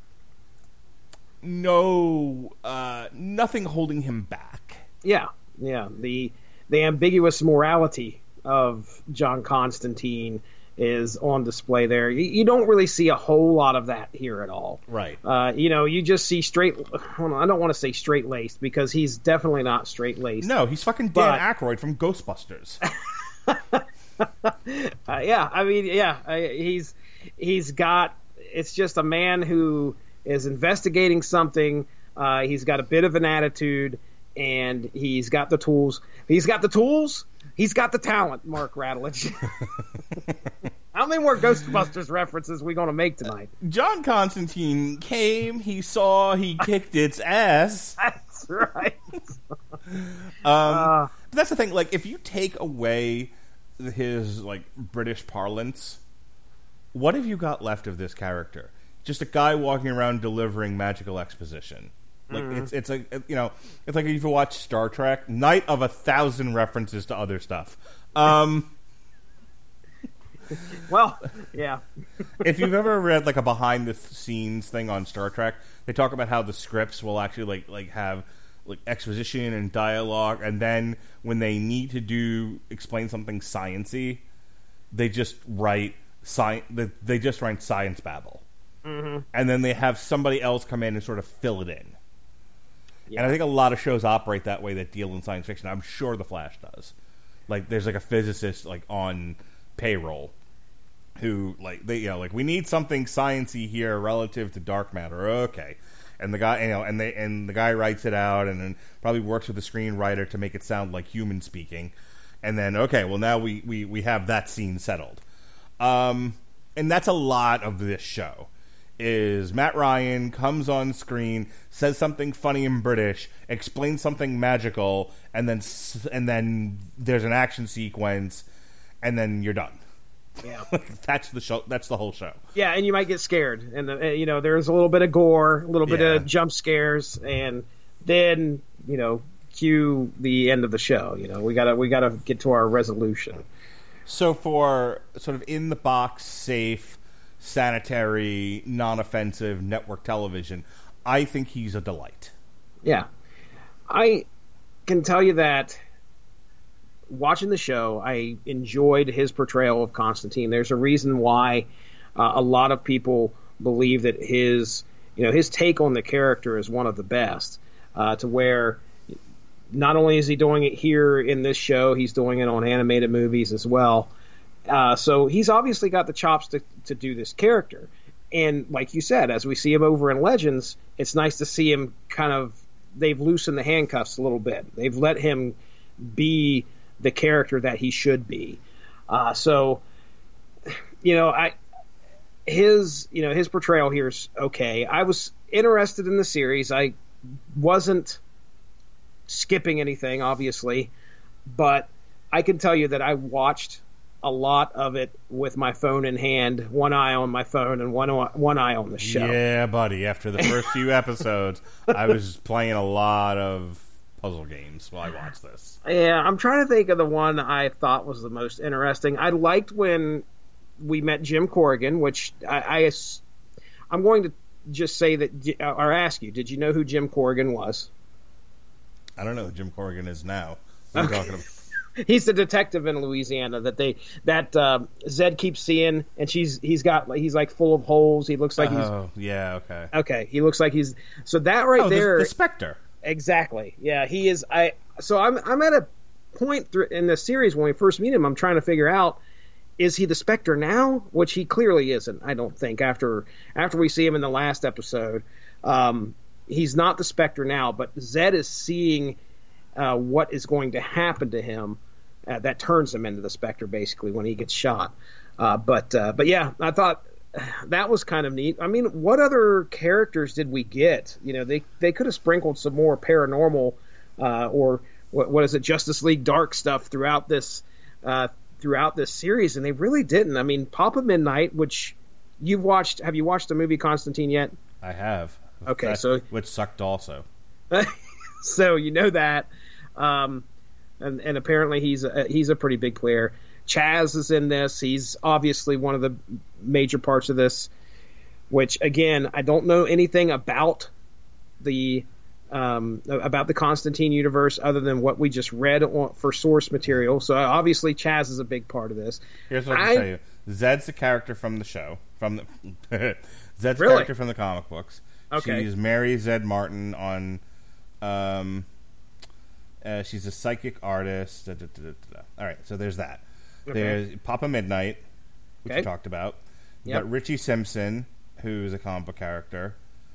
[SPEAKER 5] no uh, nothing holding him back.
[SPEAKER 6] Yeah, yeah. The the ambiguous morality of John Constantine is on display there. You, you don't really see a whole lot of that here at all.
[SPEAKER 5] Right.
[SPEAKER 6] Uh, you know, you just see straight... Hold on, I don't want to say straight-laced, because he's definitely not straight-laced.
[SPEAKER 5] No, he's fucking Dan but, Aykroyd from Ghostbusters.
[SPEAKER 6] uh, yeah, I mean, yeah, uh, he's he's got... It's just a man who is investigating something. Uh, he's got a bit of an attitude, and he's got the tools. He's got the tools... He's got the talent, Mark Radulich. How many more Ghostbusters references are we going to make tonight?
[SPEAKER 5] John Constantine came, he saw, he kicked its ass.
[SPEAKER 6] That's right.
[SPEAKER 5] um, uh, but that's the thing. Like, if you take away his like British parlance, what have you got left of this character? Just a guy walking around delivering magical exposition. Like mm. it's it's like you know it's like if you watch Star Trek, night of a thousand references to other stuff. Um,
[SPEAKER 6] well, yeah.
[SPEAKER 5] If you've ever read like a behind the scenes thing on Star Trek, they talk about how the scripts will actually like like have like exposition and dialogue, and then when they need to do explain something sciencey, they just write sci- they just write science babble, mm-hmm. and then they have somebody else come in and sort of fill it in. Yeah. And I think a lot of shows operate that way that deal in science fiction. I'm sure The Flash does. Like, there's like a physicist like on payroll who like they you know like we need something sciencey here relative to dark matter. Okay. And the guy, you know, and they and the guy writes it out, and then probably works with the screenwriter to make it sound like human speaking. And then, okay, well now we, we, we have that scene settled. Um, and that's a lot of this show. Is Matt Ryan comes on screen, says something funny in British, explains something magical, and then and then there's an action sequence, and then you're done.
[SPEAKER 6] Yeah,
[SPEAKER 5] that's the show. That's the whole show.
[SPEAKER 6] Yeah, and you might get scared, and the, you know there's a little bit of gore, a little bit
[SPEAKER 5] yeah.
[SPEAKER 6] of jump scares, and then you know cue the end of the show. You know we gotta we gotta get to our resolution.
[SPEAKER 5] So for sort of in the box, safe, sanitary, non-offensive network television, I think he's a delight.
[SPEAKER 6] Yeah, I can tell you that. Watching the show, I enjoyed his portrayal of Constantine. There's a reason why uh, a lot of people believe that his, you know, his take on the character is one of the best. Uh, to where not only is he doing it here in this show, he's doing it on animated movies as well. Uh, so he's obviously got the chops to, to do this character. And like you said, as we see him over in Legends, it's nice to see him kind of, they've loosened the handcuffs a little bit. They've let him be the character that he should be. Uh, so, you know, I his you know his portrayal here is okay. I was interested in the series. I wasn't skipping anything, obviously, but I can tell you that I watched a lot of it with my phone in hand, one eye on my phone and one one eye on the show.
[SPEAKER 5] Yeah, buddy. After the first few episodes, I was playing a lot of puzzle games while I watched this.
[SPEAKER 6] Yeah, I'm trying to think of the one I thought was the most interesting. I liked when we met Jim Corrigan, which I, I I'm going to just say that, or ask you, did you know who Jim Corrigan was?
[SPEAKER 5] I don't know who Jim Corrigan is now. What are you talking about?
[SPEAKER 6] He's the detective in Louisiana that they that uh, Zed keeps seeing, and she's he's got he's like full of holes. He looks like he's
[SPEAKER 5] oh yeah okay
[SPEAKER 6] okay. He looks like he's so that right
[SPEAKER 5] oh,
[SPEAKER 6] there.
[SPEAKER 5] The, the Spectre.
[SPEAKER 6] Exactly. Yeah, he is. I so I'm I'm at a point th- in the series when we first meet him. I'm trying to figure out, is he the Spectre now? Which he clearly isn't. I don't think after after we see him in the last episode, um, he's not the Spectre now. But Zed is seeing uh, what is going to happen to him. Uh, that turns him into the Spectre basically when he gets shot. Uh, but uh, but yeah, I thought that was kind of neat. I mean, what other characters did we get? You know, they they could have sprinkled some more paranormal uh, or what, what is it, Justice League Dark stuff throughout this uh, throughout this series, and they really didn't. I mean, Papa Midnight, which you've watched. Have you watched the movie Constantine yet?
[SPEAKER 5] I have.
[SPEAKER 6] Okay,
[SPEAKER 5] that,
[SPEAKER 6] so
[SPEAKER 5] which sucked also.
[SPEAKER 6] So you know that, um, and and apparently he's a, he's a pretty big player. Chaz is in this. He's obviously one of the major parts of this, which, again, I don't know anything about the um, about the Constantine universe other than what we just read on, for source material. So, obviously, Chaz is a big part of this.
[SPEAKER 5] Here's what I can I, tell you. Zed's the character from the show. From the Zed's
[SPEAKER 6] really?
[SPEAKER 5] the character from the comic books.
[SPEAKER 6] Okay.
[SPEAKER 5] She's Mary Zed Martin on... Um, uh, she's a psychic artist. Da, da, da, da, da. All right, so there's that. Okay. There's Papa Midnight, which
[SPEAKER 6] okay.
[SPEAKER 5] we talked about. We've
[SPEAKER 6] yep.
[SPEAKER 5] got Richie Simpson, who's a comic book character.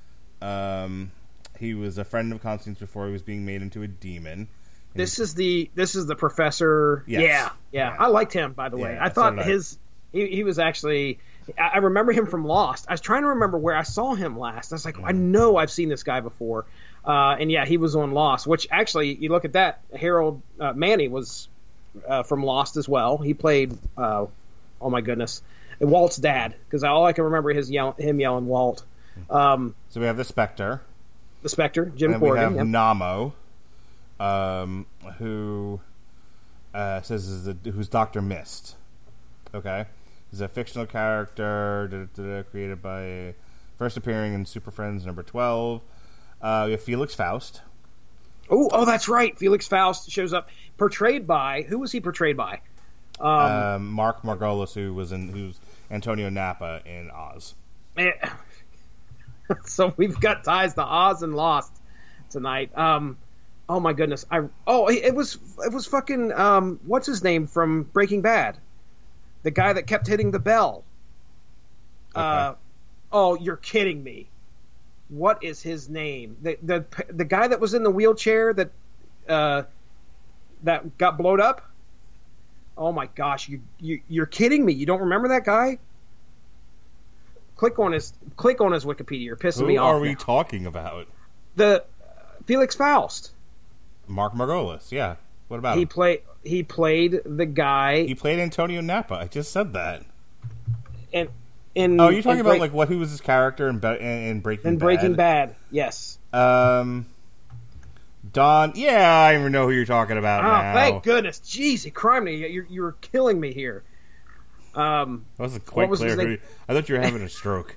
[SPEAKER 5] Um, he was a friend of Constantine's before he was being made into a demon.
[SPEAKER 6] This is the this is the professor.
[SPEAKER 5] Yes.
[SPEAKER 6] Yeah, yeah, yeah. I liked him, by the way.
[SPEAKER 5] Yeah,
[SPEAKER 6] I thought
[SPEAKER 5] so
[SPEAKER 6] his he, he was actually. I remember him from Lost. I was trying to remember where I saw him last. I was like, mm. I know I've seen this guy before. Uh, and yeah, he was on Lost. Which actually, you look at that. Harold uh, Manny was uh, from Lost as well. He played. Uh, oh my goodness, Walt's dad, because all I can remember is yell, him yelling Walt. Um,
[SPEAKER 5] So we have the Spectre.
[SPEAKER 6] the Spectre, Jim
[SPEAKER 5] And we
[SPEAKER 6] Corrigan.
[SPEAKER 5] have
[SPEAKER 6] Yep.
[SPEAKER 5] Namo, um, who uh, says is the, who's Doctor Mist. Okay, he's a fictional character da, da, da, created by first appearing in Super Friends number twelve. Uh, we have Felix Faust.
[SPEAKER 6] Oh, oh, that's right. Felix Faust shows up, portrayed by who was he portrayed by? Um,
[SPEAKER 5] Um, Mark Margolis, who was in who's Antonio Napa in Oz.
[SPEAKER 6] eh, so we've got ties to Oz and Lost tonight. Um, oh my goodness! I oh it was it was fucking um, what's his name from Breaking Bad? The guy that kept hitting the bell. Uh, oh, you're kidding me! What is his name? The the the guy that was in the wheelchair that uh, that got blowed up. Oh my gosh! You you you're kidding me! You don't remember that guy? Click on his click on his Wikipedia. You're pissing
[SPEAKER 5] Who
[SPEAKER 6] me off.
[SPEAKER 5] are we
[SPEAKER 6] now.
[SPEAKER 5] talking about?
[SPEAKER 6] The uh, Felix Faust.
[SPEAKER 5] Mark Margolis. Yeah. What about
[SPEAKER 6] He
[SPEAKER 5] him?
[SPEAKER 6] played he played the guy
[SPEAKER 5] He played Antonio Napa. I just said that.
[SPEAKER 6] in in
[SPEAKER 5] Oh, you're talking
[SPEAKER 6] in
[SPEAKER 5] about
[SPEAKER 6] Break-
[SPEAKER 5] like what? Who was his character in, Be- in, in Breaking
[SPEAKER 6] in
[SPEAKER 5] Bad?
[SPEAKER 6] Breaking Bad. Yes.
[SPEAKER 5] Um, Don. Yeah, I even know who you're talking about
[SPEAKER 6] Oh,
[SPEAKER 5] now.
[SPEAKER 6] thank goodness. Jeez, you criminy, you're you're killing me here. Um,
[SPEAKER 5] That wasn't quite
[SPEAKER 6] was his
[SPEAKER 5] clear.
[SPEAKER 6] name?
[SPEAKER 5] Who- I thought you were having a stroke.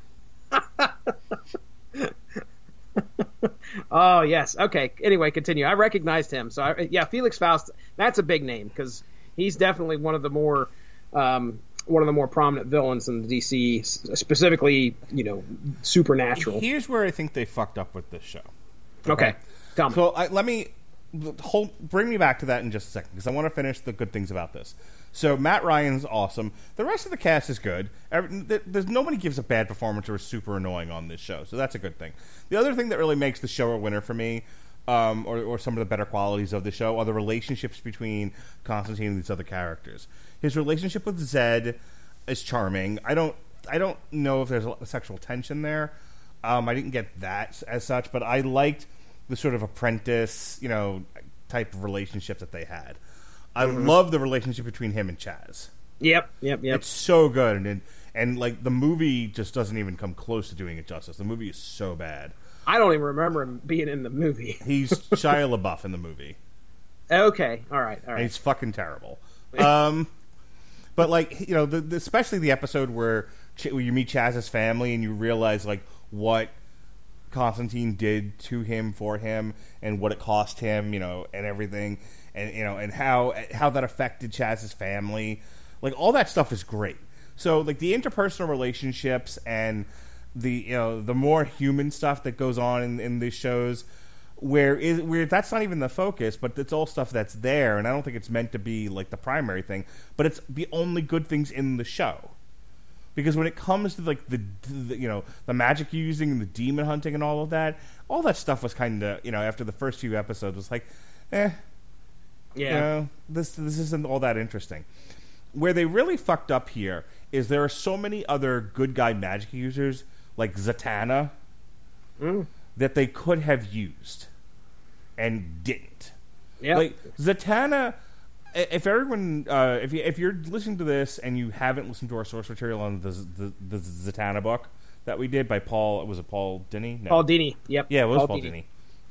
[SPEAKER 6] oh yes, okay. Anyway, continue. I recognized him, so I, yeah, Felix Faust. That's a big name because he's definitely one of the more um, one of the more prominent villains in the D C, specifically, you know, supernatural.
[SPEAKER 5] Here's where I think they fucked up with this show.
[SPEAKER 6] Okay, tell me.
[SPEAKER 5] So I, let me hold, bring me back to that in just a second because I want to finish the good things about this. So Matt Ryan's awesome. The rest of the cast is good. Every, there's nobody gives a bad performance or is super annoying on this show, so that's a good thing. The other thing that really makes the show a winner for me, um, or, or some of the better qualities of the show, are the relationships between Constantine and these other characters. His relationship with Zed is charming. I don't, I don't know if there's a lot of sexual tension there. Um, I didn't get that as such, but I liked the sort of apprentice, you know, type of relationship that they had. I
[SPEAKER 6] Mm-hmm.
[SPEAKER 5] love the relationship between him and Chaz.
[SPEAKER 6] Yep, yep, yep.
[SPEAKER 5] It's so good, and and like the movie just doesn't even come close to doing it justice. The movie is so bad.
[SPEAKER 6] I don't even remember him being in the movie.
[SPEAKER 5] He's Shia LaBeouf in the movie,
[SPEAKER 6] Okay, all right, all
[SPEAKER 5] and
[SPEAKER 6] right.
[SPEAKER 5] he's fucking terrible. Um, but like you know, the, the, especially the episode where, Ch- where you meet Chaz's family and you realize like what Constantine did to him for him and what it cost him, you know, and everything, and you know, and how how that affected Chaz's family. Like all that stuff is great. So like the interpersonal relationships and the you know the more human stuff that goes on in, in these shows, where is where that's not even the focus, but it's all stuff that's there, and I don't think it's meant to be like the primary thing, but it's the only good things in the show. Because when it comes to like the, the you know the magic using and the demon hunting and all of that, all that stuff was kind of you know after the first few episodes was like, eh,
[SPEAKER 6] Yeah.
[SPEAKER 5] you know, this this isn't all that interesting. Where they really fucked up here is there are so many other good guy magic users like Zatanna
[SPEAKER 6] Mm.
[SPEAKER 5] that they could have used and didn't.
[SPEAKER 6] Yeah.
[SPEAKER 5] Like Zatanna, if everyone, uh, if you if you're listening to this and you haven't listened to our source material on the the, the Zatanna book that we did by Paul, was it Paul Dini? No.
[SPEAKER 6] Paul Dini. Yep.
[SPEAKER 5] Yeah, it was Paul, Dini.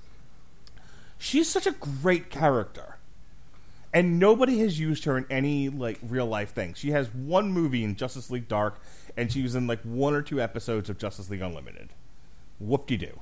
[SPEAKER 5] She's such a great character, and nobody has used her in any like real life thing. She has one movie in Justice League Dark, and she was in like one or two episodes of Justice League Unlimited. Whoop-de-doo.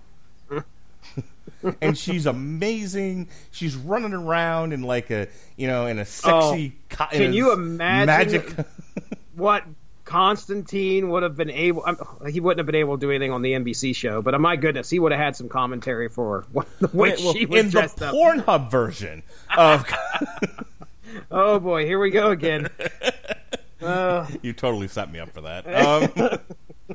[SPEAKER 5] And she's amazing. She's running around in like a you know in a sexy.
[SPEAKER 6] Oh,
[SPEAKER 5] co- in
[SPEAKER 6] can
[SPEAKER 5] a
[SPEAKER 6] you imagine
[SPEAKER 5] magic?
[SPEAKER 6] what Constantine would have been able? Um, he wouldn't have been able to do anything on the N B C show, but uh, my goodness, he would have had some commentary for what, the way
[SPEAKER 5] Well,
[SPEAKER 6] she was
[SPEAKER 5] in the
[SPEAKER 6] dressed up.
[SPEAKER 5] Pornhub version of.
[SPEAKER 6] Oh boy, here we go again. Uh,
[SPEAKER 5] You totally set me up for that. Um,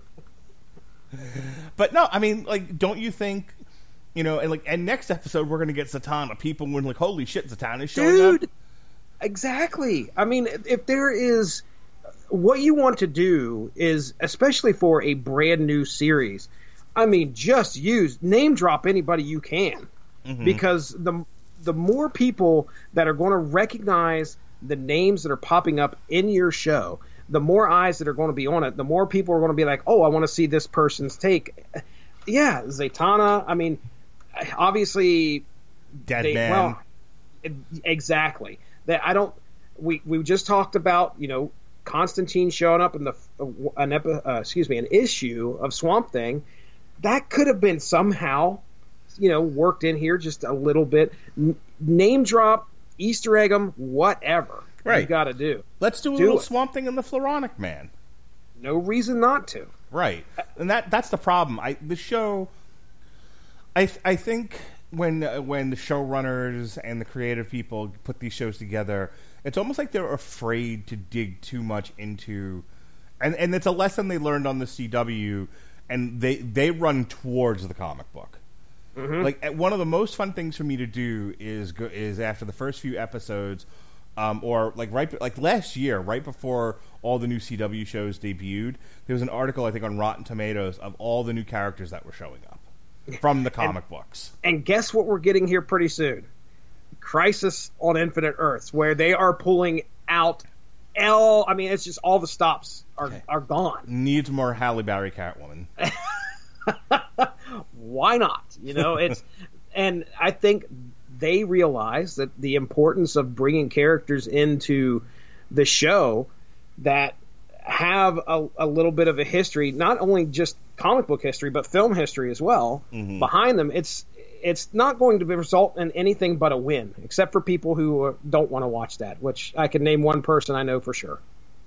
[SPEAKER 5] but no, I mean, like, don't you think, you know, and like, and next episode we're gonna get Zatanna. People were like, "Holy shit, Zatanna's showing
[SPEAKER 6] dude,
[SPEAKER 5] up!"
[SPEAKER 6] exactly. I mean, if there is what you want to do is, especially for a brand new series, I mean, just use name drop anybody you can,
[SPEAKER 5] Mm-hmm.
[SPEAKER 6] because the the more people that are going to recognize the names that are popping up in your show, the more eyes that are going to be on it, the more people are going to be like, oh, I want to see this person's take. Yeah, Zatanna. I mean, obviously,
[SPEAKER 5] Dead
[SPEAKER 6] they,
[SPEAKER 5] Man.
[SPEAKER 6] Well, exactly. That I don't. We we just talked about, you know, Constantine showing up in the an epi, uh, excuse me an issue of Swamp Thing. That could have been somehow, you know, worked in here just a little bit. N- name drop, Easter egg 'em, whatever.
[SPEAKER 5] Right.
[SPEAKER 6] You got to do.
[SPEAKER 5] Let's do a
[SPEAKER 6] do
[SPEAKER 5] little
[SPEAKER 6] it.
[SPEAKER 5] Swamp Thing in the Floronic Man.
[SPEAKER 6] No reason not to.
[SPEAKER 5] Right, and that that's the problem. I the show. I I think when uh, when the showrunners and the creative people put these shows together, it's almost like they're afraid to dig too much into, and and it's a lesson they learned on the C W, and they they run towards the comic book. Mm-hmm. Like one of the most fun things for me to do is go, is after the first few episodes. Um, or like right like last year, right before all the new C W shows debuted, there was an article I think on Rotten Tomatoes of all the new characters that were showing up from the comic
[SPEAKER 6] and,
[SPEAKER 5] books.
[SPEAKER 6] And guess what we're getting here pretty soon? Crisis on Infinite Earths, where they are pulling out L. I mean, it's just all the stops are
[SPEAKER 5] Okay.
[SPEAKER 6] are gone.
[SPEAKER 5] Needs more Halle Berry Catwoman.
[SPEAKER 6] Why not? You know, it's and I think they realize that the importance of bringing characters into the show that have a, a little bit of a history, not only just comic book history, but film history as well, mm-hmm. behind them. It's it's not going to result in anything but a win, except for people who don't want to watch that, which I can name one person I know for sure.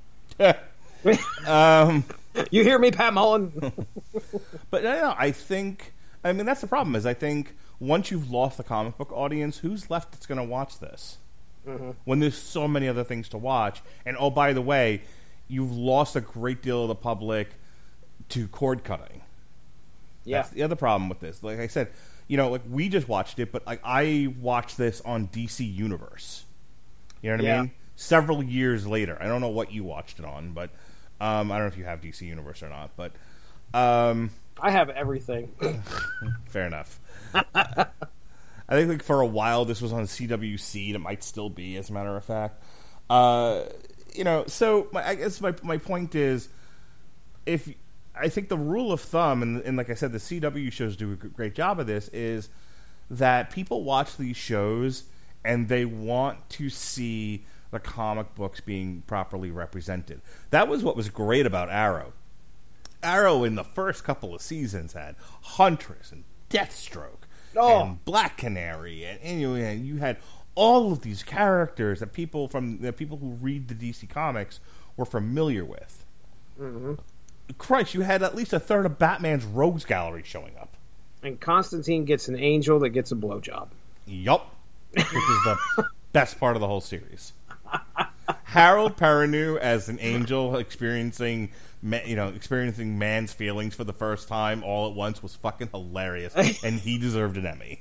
[SPEAKER 5] um,
[SPEAKER 6] you hear me, Pat Mullen?
[SPEAKER 5] But no, no, I think, I mean, that's the problem is I think once you've lost the comic book audience, who's left that's going to watch this? Mm-hmm. When there's so many other things to watch. And, oh, by the way, you've lost a great deal of the public to cord cutting.
[SPEAKER 6] Yeah.
[SPEAKER 5] That's the other problem with this. Like I said, you know, like we just watched it, but like I watched this on D C Universe. You know what
[SPEAKER 6] yeah.
[SPEAKER 5] I mean? Several years later. I don't know what you watched it on, but um, I don't know if you have D C Universe or not, but um,
[SPEAKER 6] I have everything.
[SPEAKER 5] Fair enough. I think like for a while this was on C W C. It might still be, as a matter of fact. Uh, you know, so my, I guess my my point is, if I think the rule of thumb, and, and like I said, the C W shows do a great job of this, is that people watch these shows and they want to see the comic books being properly represented. That was what was great about Arrow. Arrow in the first couple of seasons had Huntress and Deathstroke oh. and Black Canary, and, and you, and you had all of these characters that people from the people who read the D C comics were familiar with.
[SPEAKER 6] Mm-hmm.
[SPEAKER 5] Christ, you had at least a third of Batman's rogues gallery showing up.
[SPEAKER 6] And Constantine gets an angel that gets a blowjob.
[SPEAKER 5] Yup. Which is the best part of the whole series. Harold Perrineau as an angel experiencing, you know, experiencing man's feelings for the first time all at once was fucking hilarious, and he deserved an Emmy.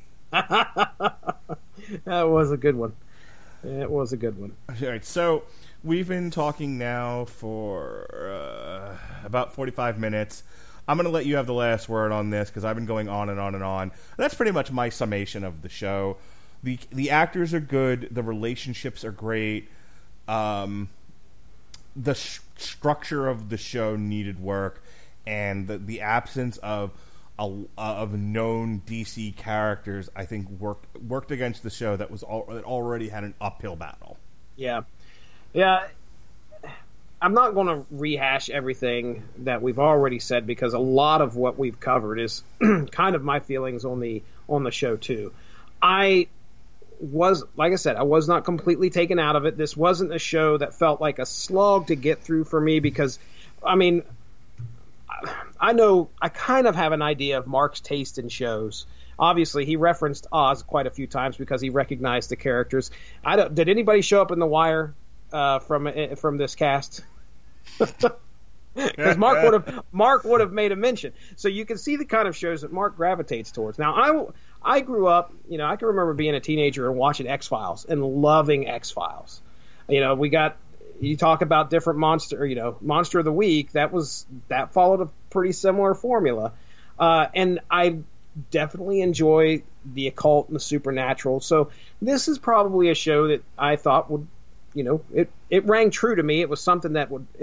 [SPEAKER 6] That was a good one. It was a good one.
[SPEAKER 5] All right, so we've been talking now for uh, about forty-five minutes. I'm going to let you have the last word on this because I've been going on and on and on. And that's pretty much my summation of the show. The the actors are good. The relationships are great. Um, the sh- structure of the show needed work, and the, the absence of a, of known D C characters, I think, worked worked against the show that was al- that already had an uphill battle.
[SPEAKER 6] Yeah, yeah. I'm not going to rehash everything that we've already said because a lot of what we've covered is kind of my feelings on the on the show too. I was, like I said, I was not completely taken out of it. This wasn't a show that felt like a slog to get through for me because, I mean, I know I kind of have an idea of Mark's taste in shows. Obviously, he referenced Oz quite a few times because he recognized the characters. I don't, did anybody show up in The Wire uh, from from this cast? Because Mark would have Mark would have made a mention, so you can see the kind of shows that Mark gravitates towards. Now, I I grew up, you know, I can remember being a teenager and watching X-Files and loving X-Files. You know, we got you talk about different monster, you know, Monster of the Week. That was that followed a pretty similar formula, uh, and I definitely enjoy the occult and the supernatural. So this is probably a show that I thought would, you know, it it rang true to me. It was something that would it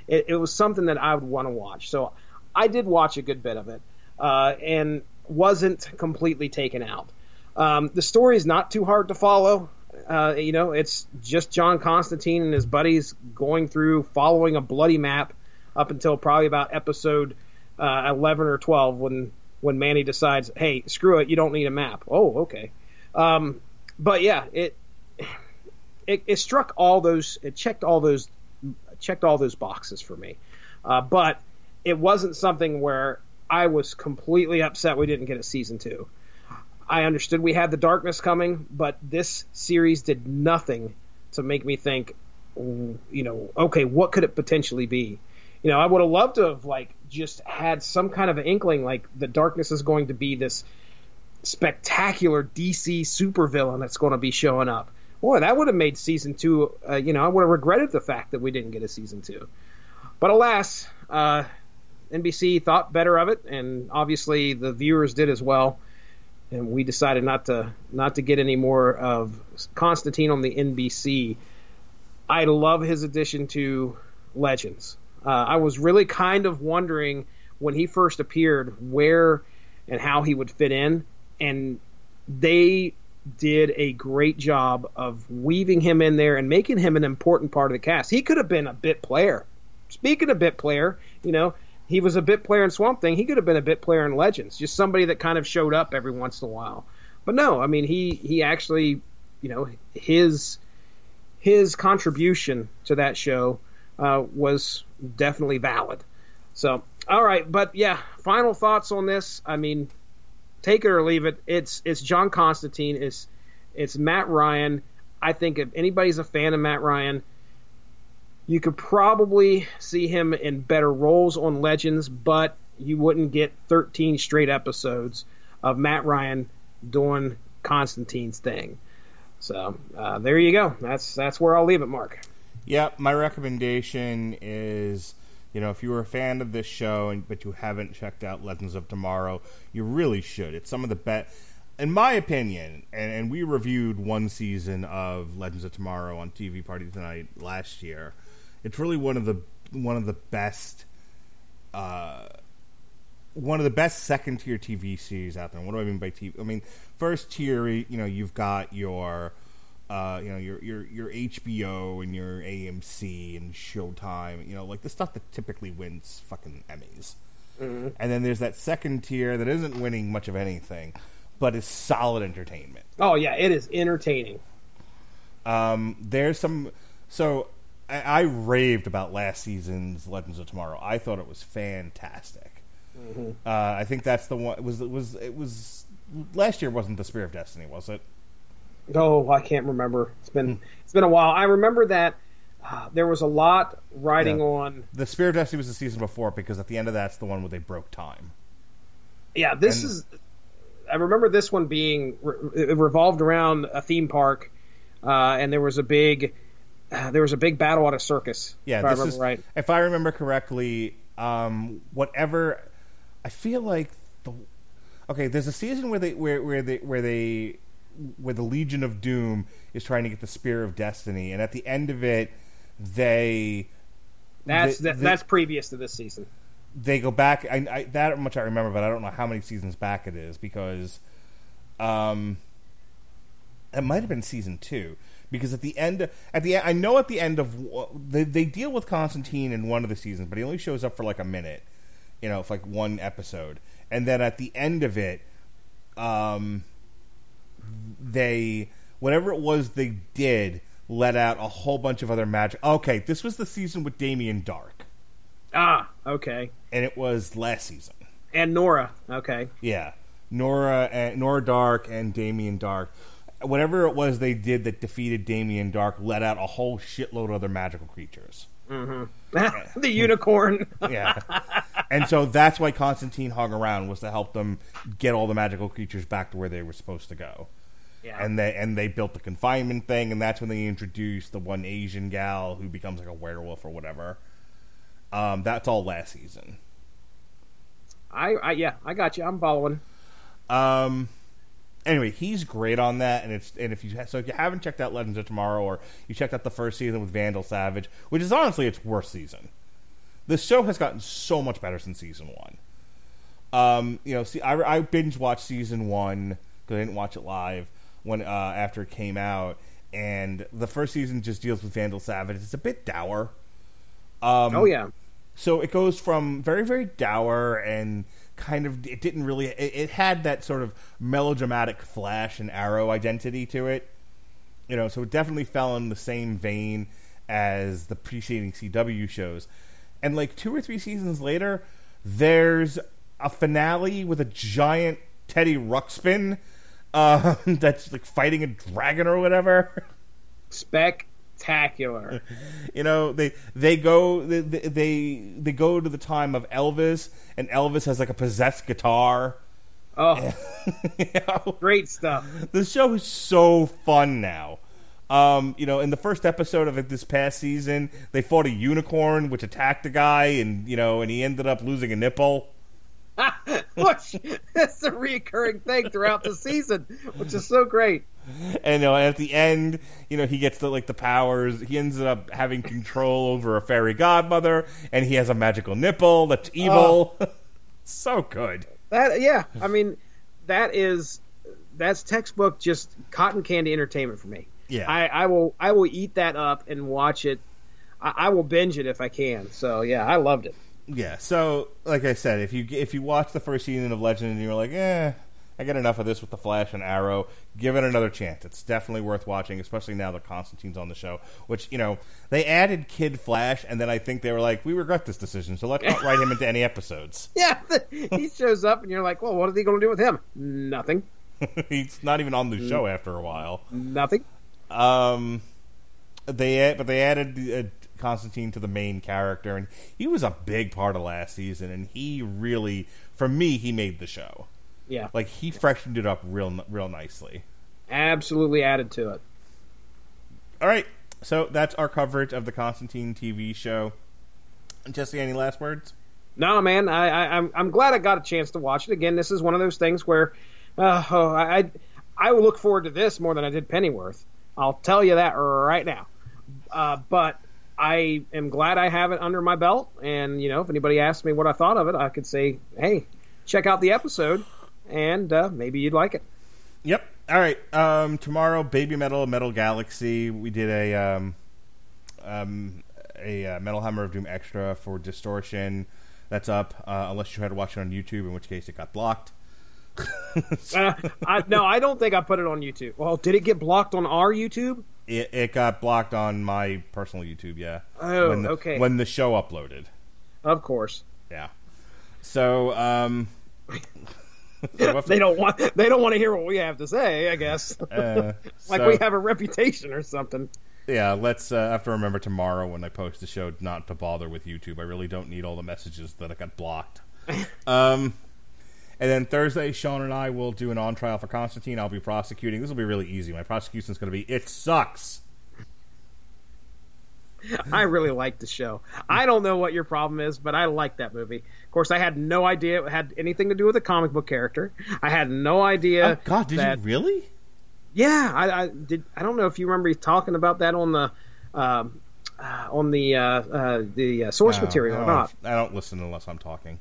[SPEAKER 6] it, it was something that I would want to watch. So I did watch a good bit of it, uh, and wasn't completely taken out. Um, the story is not too hard to follow. Uh, you know, it's just John Constantine and his buddies going through, following a bloody map up until probably about episode uh, eleven or twelve when when Manny decides, hey, screw it, you don't need a map. Oh, okay. Um, but yeah, it, it it struck all those, it checked all those checked all those boxes for me. Uh, but it wasn't something where I was completely upset we didn't get a season two. I understood we had the darkness coming, but this series did nothing to make me think, you know, okay, what could it potentially be? You know, I would have loved to have, like, just had some kind of an inkling, like, the darkness is going to be this spectacular D C supervillain that's going to be showing up. Boy, that would have made season two, uh, you know, I would have regretted the fact that we didn't get a season two. But alas, uh, N B C thought better of it, and obviously the viewers did as well. And we decided not to not to get any more of Constantine on the N B C. I love his addition to Legends. Uh, I was really kind of wondering when he first appeared where and how he would fit in, and they did a great job of weaving him in there and making him an important part of the cast. He could have been a bit player. Speaking of bit player, you know, he was a bit player in Swamp Thing. He could have been a bit player in Legends, just somebody that kind of showed up every once in a while. But no, I mean, he, he actually, you know, his his contribution to that show uh, was definitely valid. So, all right, but yeah, final thoughts on this. I mean, take it or leave it. It's it's John Constantine. It's it's Matt Ryan. I think if anybody's a fan of Matt Ryan, you could probably see him in better roles on Legends, but you wouldn't get thirteen straight episodes of Matt Ryan doing Constantine's thing. So uh, there you go. That's that's where I'll leave it, Mark.
[SPEAKER 5] Yep, my recommendation is, you know, if you were a fan of this show and but you haven't checked out Legends of Tomorrow, you really should. It's some of the best, in my opinion, and, and we reviewed one season of Legends of Tomorrow on T V Party Tonight last year. It's really one of the one of the best, uh, one of the best second tier T V series out there. And what do I mean by T V? I mean first tier. You know, you've got your, uh, you know, your your your H B O and your A M C and Showtime. You know, like the stuff that typically wins fucking Emmys. Mm-hmm. And then there's that second tier that isn't winning much of anything, but is solid entertainment.
[SPEAKER 6] Oh yeah, it is entertaining.
[SPEAKER 5] Um, there's some so. I raved about last season's Legends of Tomorrow. I thought it was fantastic. Mm-hmm. Uh, I think that's the one. It was it was it was last year? Wasn't the Spear of Destiny? Was it?
[SPEAKER 6] Oh, I can't remember. It's been it's been a while. I remember that uh, there was a lot riding
[SPEAKER 5] yeah.
[SPEAKER 6] on.
[SPEAKER 5] The Spear of Destiny was the season before, because at the end of that's the one where they broke time.
[SPEAKER 6] Yeah, this and, is. I remember this one being it revolved around a theme park, uh, and there was a big. Uh, there was a big battle at a circus.
[SPEAKER 5] Yeah,
[SPEAKER 6] if
[SPEAKER 5] this
[SPEAKER 6] I remember
[SPEAKER 5] is,
[SPEAKER 6] right.
[SPEAKER 5] If I remember correctly, um, whatever. I feel like the okay. There's a season where they where where they where they where the Legion of Doom is trying to get the Spear of Destiny, and at the end of it, they
[SPEAKER 6] that's
[SPEAKER 5] they,
[SPEAKER 6] that, that's previous to this season.
[SPEAKER 5] They go back. I, I, that much I remember, but I don't know how many seasons back it is, because um, it might have been season two. Because at the end, at the I know at the end of they they deal with Constantine in one of the seasons, but he only shows up for like a minute, you know, for like one episode, and then at the end of it, um, they whatever it was they did let out a whole bunch of other magic. Okay, this was the season with Damien Dark.
[SPEAKER 6] Ah, okay.
[SPEAKER 5] And it was last season.
[SPEAKER 6] And Nora, okay.
[SPEAKER 5] Yeah, Nora and Nora Dark and Damien Dark. Whatever it was they did that defeated Damien Dark let out a whole shitload of other magical creatures.
[SPEAKER 6] Mm-hmm. The unicorn.
[SPEAKER 5] Yeah. And so that's why Constantine hung around, was to help them get all the magical creatures back to where they were supposed to go. Yeah. And they and they built the confinement thing, and that's when they introduced the one Asian gal who becomes like a werewolf or whatever. Um, that's all last season.
[SPEAKER 6] I, I yeah, I got you. I'm following.
[SPEAKER 5] Um Anyway, he's great on that, and it's and if you so if you haven't checked out Legends of Tomorrow, or you checked out the first season with Vandal Savage, which is honestly its worst season, the show has gotten so much better since season one. Um, you know, see, I, I binge watched season one because I didn't watch it live when uh, after it came out, and the first season just deals with Vandal Savage. It's a bit dour. Um,
[SPEAKER 6] oh yeah.
[SPEAKER 5] So it goes from very, very dour and kind of, it didn't really, it, it had that sort of melodramatic Flash and Arrow identity to it. You know, so it definitely fell in the same vein as the preceding C W shows. And like two or three seasons later, there's a finale with a giant Teddy Ruxpin uh, that's like fighting a dragon or whatever.
[SPEAKER 6] Spectacular.
[SPEAKER 5] You know, they they go they, they they go to the time of Elvis, and Elvis has like a possessed guitar.
[SPEAKER 6] Oh,
[SPEAKER 5] you know?
[SPEAKER 6] Great stuff.
[SPEAKER 5] The show is so fun now. Um, you know, in the first episode of it this past season, they fought a unicorn which attacked a guy, and you know, and he ended up losing a nipple.
[SPEAKER 6] Which that's a reoccurring thing throughout the season, which is so great.
[SPEAKER 5] And, you know, and at the end, you know, he gets the like the powers. He ends up having control over a fairy godmother, and he has a magical nipple that's evil. Oh. So good.
[SPEAKER 6] That yeah, I mean, that is that's textbook just cotton candy entertainment for me.
[SPEAKER 5] Yeah,
[SPEAKER 6] I, I will I will eat that up and watch it. I, I will binge it if I can. So yeah, I loved it.
[SPEAKER 5] Yeah. So like I said, if you if you watch the first season of Legend and you're like, eh, I get enough of this with the Flash and Arrow, give it another chance. It's definitely worth watching, especially now that Constantine's on the show. Which, you know, they added Kid Flash, and then I think they were like, we regret this decision, so let's not write him into any episodes.
[SPEAKER 6] Yeah, he shows up, and you're like, well, what are they going to do with him? Nothing.
[SPEAKER 5] He's not even on the show after a while.
[SPEAKER 6] Nothing.
[SPEAKER 5] Um, they but they added uh, Constantine to the main character, and he was a big part of last season, and he really, for me, he made the show.
[SPEAKER 6] Yeah,
[SPEAKER 5] like he freshened it up real, real nicely.
[SPEAKER 6] Absolutely added to it.
[SPEAKER 5] All right, so that's our coverage of the Constantine T V show. Jesse, any last words?
[SPEAKER 6] No, man. I, I, I'm I'm glad I got a chance to watch it again. This is one of those things where, uh, oh, I, I I will look forward to this more than I did Pennyworth. I'll tell you that right now. Uh, but I am glad I have it under my belt, and you know, if anybody asks me what I thought of it, I could say, hey, check out the episode. And uh, maybe you'd like it.
[SPEAKER 5] Yep. All right. Um, tomorrow, Baby Metal, Metal Galaxy. We did a um, um, a uh, Metal Hammer of Doom extra for Distortion. That's up. Uh, unless you had to watch it on YouTube, in which case it got blocked.
[SPEAKER 6] uh, I, no, I don't think I put it on YouTube. Well, did it get blocked on our YouTube?
[SPEAKER 5] It, it got blocked on my personal YouTube. Yeah.
[SPEAKER 6] Oh,
[SPEAKER 5] when the,
[SPEAKER 6] okay.
[SPEAKER 5] When the show uploaded.
[SPEAKER 6] Of course.
[SPEAKER 5] Yeah. So. Um,
[SPEAKER 6] they don't want they don't want to hear what we have to say, I guess. Uh, like so, we have a reputation or something.
[SPEAKER 5] Yeah, let's uh, have to remember tomorrow when I post the show not to bother with YouTube. I really don't need all the messages that I got blocked. um, and then Thursday, Sean and I will do an on trial for Constantine. I'll be prosecuting. This will be really easy. My prosecution is going to be, it sucks.
[SPEAKER 6] I really like the show. I don't know what your problem is, but I like that movie. Of course, I had no idea it had anything to do with a comic book character. I had no idea.
[SPEAKER 5] Oh God, did
[SPEAKER 6] that,
[SPEAKER 5] you really?
[SPEAKER 6] Yeah, I, I did. I don't know if you remember talking about that on the um, uh, on the uh, uh, the uh, source
[SPEAKER 5] no,
[SPEAKER 6] material
[SPEAKER 5] no,
[SPEAKER 6] or not.
[SPEAKER 5] I don't listen unless I'm talking.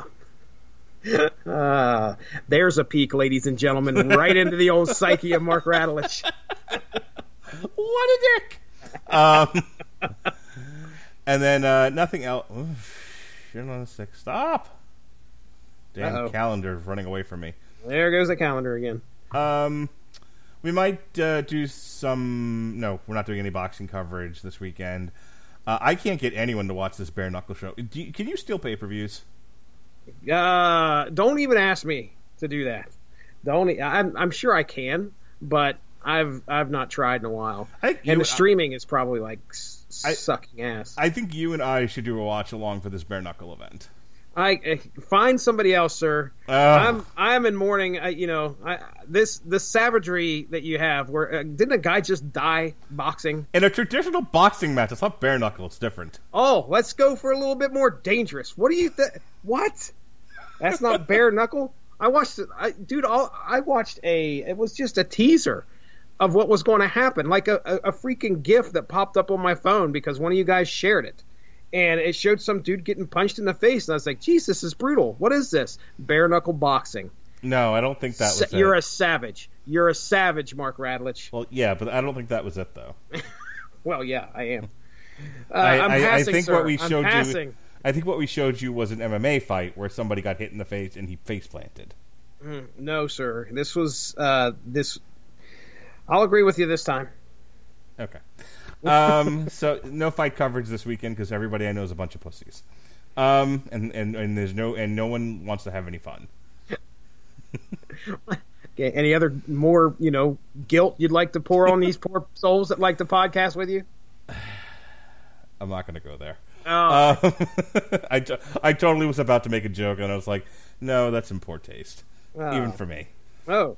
[SPEAKER 6] Uh, there's a peek, ladies and gentlemen, right into the old psyche of Mark Radulich.
[SPEAKER 5] What a dick! Um, and then uh, nothing else. You're on a six. Stop! Damn,
[SPEAKER 6] Uh-oh.
[SPEAKER 5] Calendar's running away from me.
[SPEAKER 6] There goes the calendar again.
[SPEAKER 5] Um, we might uh, do some. No, we're not doing any boxing coverage this weekend. Uh, I can't get anyone to watch this bare knuckle show. Do you, can you steal pay per views?
[SPEAKER 6] Uh, don't even ask me to do that. Don't. e- I'm, I'm sure I can, but I've I've not tried in a while.
[SPEAKER 5] I, you,
[SPEAKER 6] and the streaming is probably like s-
[SPEAKER 5] I,
[SPEAKER 6] sucking ass.
[SPEAKER 5] I think you and I should do a watch along for this bare knuckle event.
[SPEAKER 6] I uh, find somebody else, sir.
[SPEAKER 5] Oh.
[SPEAKER 6] I'm I'm in mourning. I, you know, I, this the savagery that you have. Where uh, didn't a guy just die boxing?
[SPEAKER 5] In a traditional boxing match, it's not bare knuckle. It's different.
[SPEAKER 6] Oh, let's go for a little bit more dangerous. What do you think? What? That's not bare knuckle. I watched it, I, dude. All, I watched a. It was just a teaser of what was going to happen, like a, a, a freaking GIF that popped up on my phone because one of you guys shared it. and it showed some dude getting punched in the face, and I was like, "Geez, this is brutal. What is this? Bare knuckle boxing?"
[SPEAKER 5] No, I don't think that was
[SPEAKER 6] Sa- You're
[SPEAKER 5] it.
[SPEAKER 6] a savage. You're a savage, Mark Radlich.
[SPEAKER 5] Well, yeah, but I don't think that was it, though.
[SPEAKER 6] Well, yeah, I am. Uh,
[SPEAKER 5] I,
[SPEAKER 6] I'm
[SPEAKER 5] I,
[SPEAKER 6] passing,
[SPEAKER 5] I think
[SPEAKER 6] sir.
[SPEAKER 5] what we
[SPEAKER 6] I'm
[SPEAKER 5] showed you.
[SPEAKER 6] passing.
[SPEAKER 5] I think what we showed you was an M M A fight where somebody got hit in the face and he face planted.
[SPEAKER 6] Mm, no, sir. This was uh, this. I'll agree with you this time.
[SPEAKER 5] Okay. Um, so no fight coverage this weekend because everybody I know is a bunch of pussies. Um, and, and, and there's no and no one wants to have any fun.
[SPEAKER 6] Okay. Any other more you know guilt you'd like to pour on these poor souls that like to podcast with you?
[SPEAKER 5] I'm not going to go there.
[SPEAKER 6] Oh.
[SPEAKER 5] Um, I, t- I totally was about to make a joke, and I was like, no, that's in poor taste.
[SPEAKER 6] Oh.
[SPEAKER 5] Even for me.
[SPEAKER 6] Oh.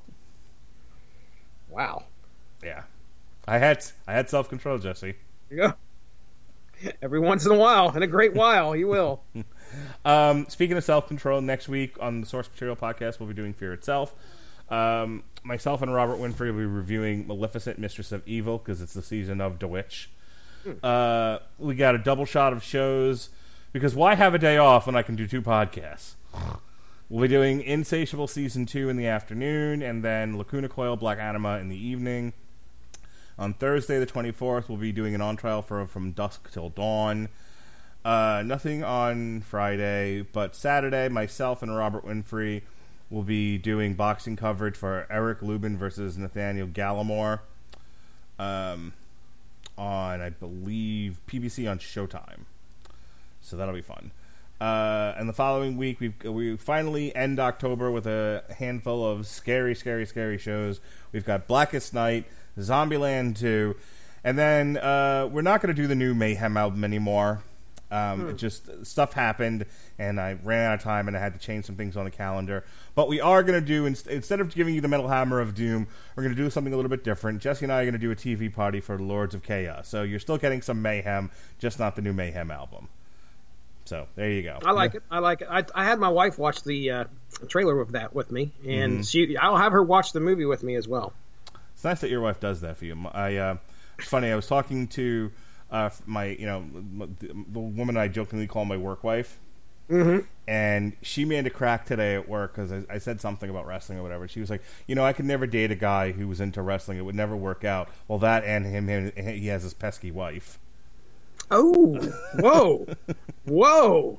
[SPEAKER 6] Wow.
[SPEAKER 5] Yeah. I had I had self-control, Jesse.
[SPEAKER 6] There you go. Every once in a while, in a great while, he will.
[SPEAKER 5] Um, speaking of self-control, next week on the Source Material podcast, we'll be doing Fear Itself. Um, myself and Robert Winfrey will be reviewing Maleficent, Mistress of Evil, because it's the season of The Witch. Uh, we got a double shot of shows, because why have a day off when I can do two podcasts? We'll be doing Insatiable Season two in the afternoon, and then Lacuna Coil, Black Anima in the evening. On Thursday, the twenty-fourth, we'll be doing an on-trial for From Dusk Till Dawn. Uh, nothing on Friday, but Saturday, myself and Robert Winfrey will be doing boxing coverage for Eric Lubin versus Nathaniel Gallimore um, on, I believe, P B C on Showtime. So that'll be fun. Uh, and the following week, we we finally end October with a handful of scary, scary, scary shows. We've got Blackest Night, Zombieland two, and then uh, we're not going to do the new Mayhem album anymore. Um, hmm. It just stuff happened, and I ran out of time, and I had to change some things on the calendar. But we are going to do, inst- instead of giving you the Metal Hammer of Doom, we're going to do something a little bit different. Jesse and I are going to do a T V party for Lords of Chaos. So you're still getting some Mayhem, just not the new Mayhem album. So there you go.
[SPEAKER 6] I like it. I like it. I, I had my wife watch the uh, trailer of that with me, and mm-hmm. she. I'll have her watch the movie with me as well.
[SPEAKER 5] It's nice that your wife does that for you. I. Uh, it's funny. I was talking to uh, my, you know, the woman I jokingly call my work wife,
[SPEAKER 6] mm-hmm.
[SPEAKER 5] and she made a crack today at work because I, I said something about wrestling or whatever. She was like, you know, I could never date a guy who was into wrestling. It would never work out. Well, that and him, him he has his pesky wife.
[SPEAKER 6] Oh, whoa, whoa.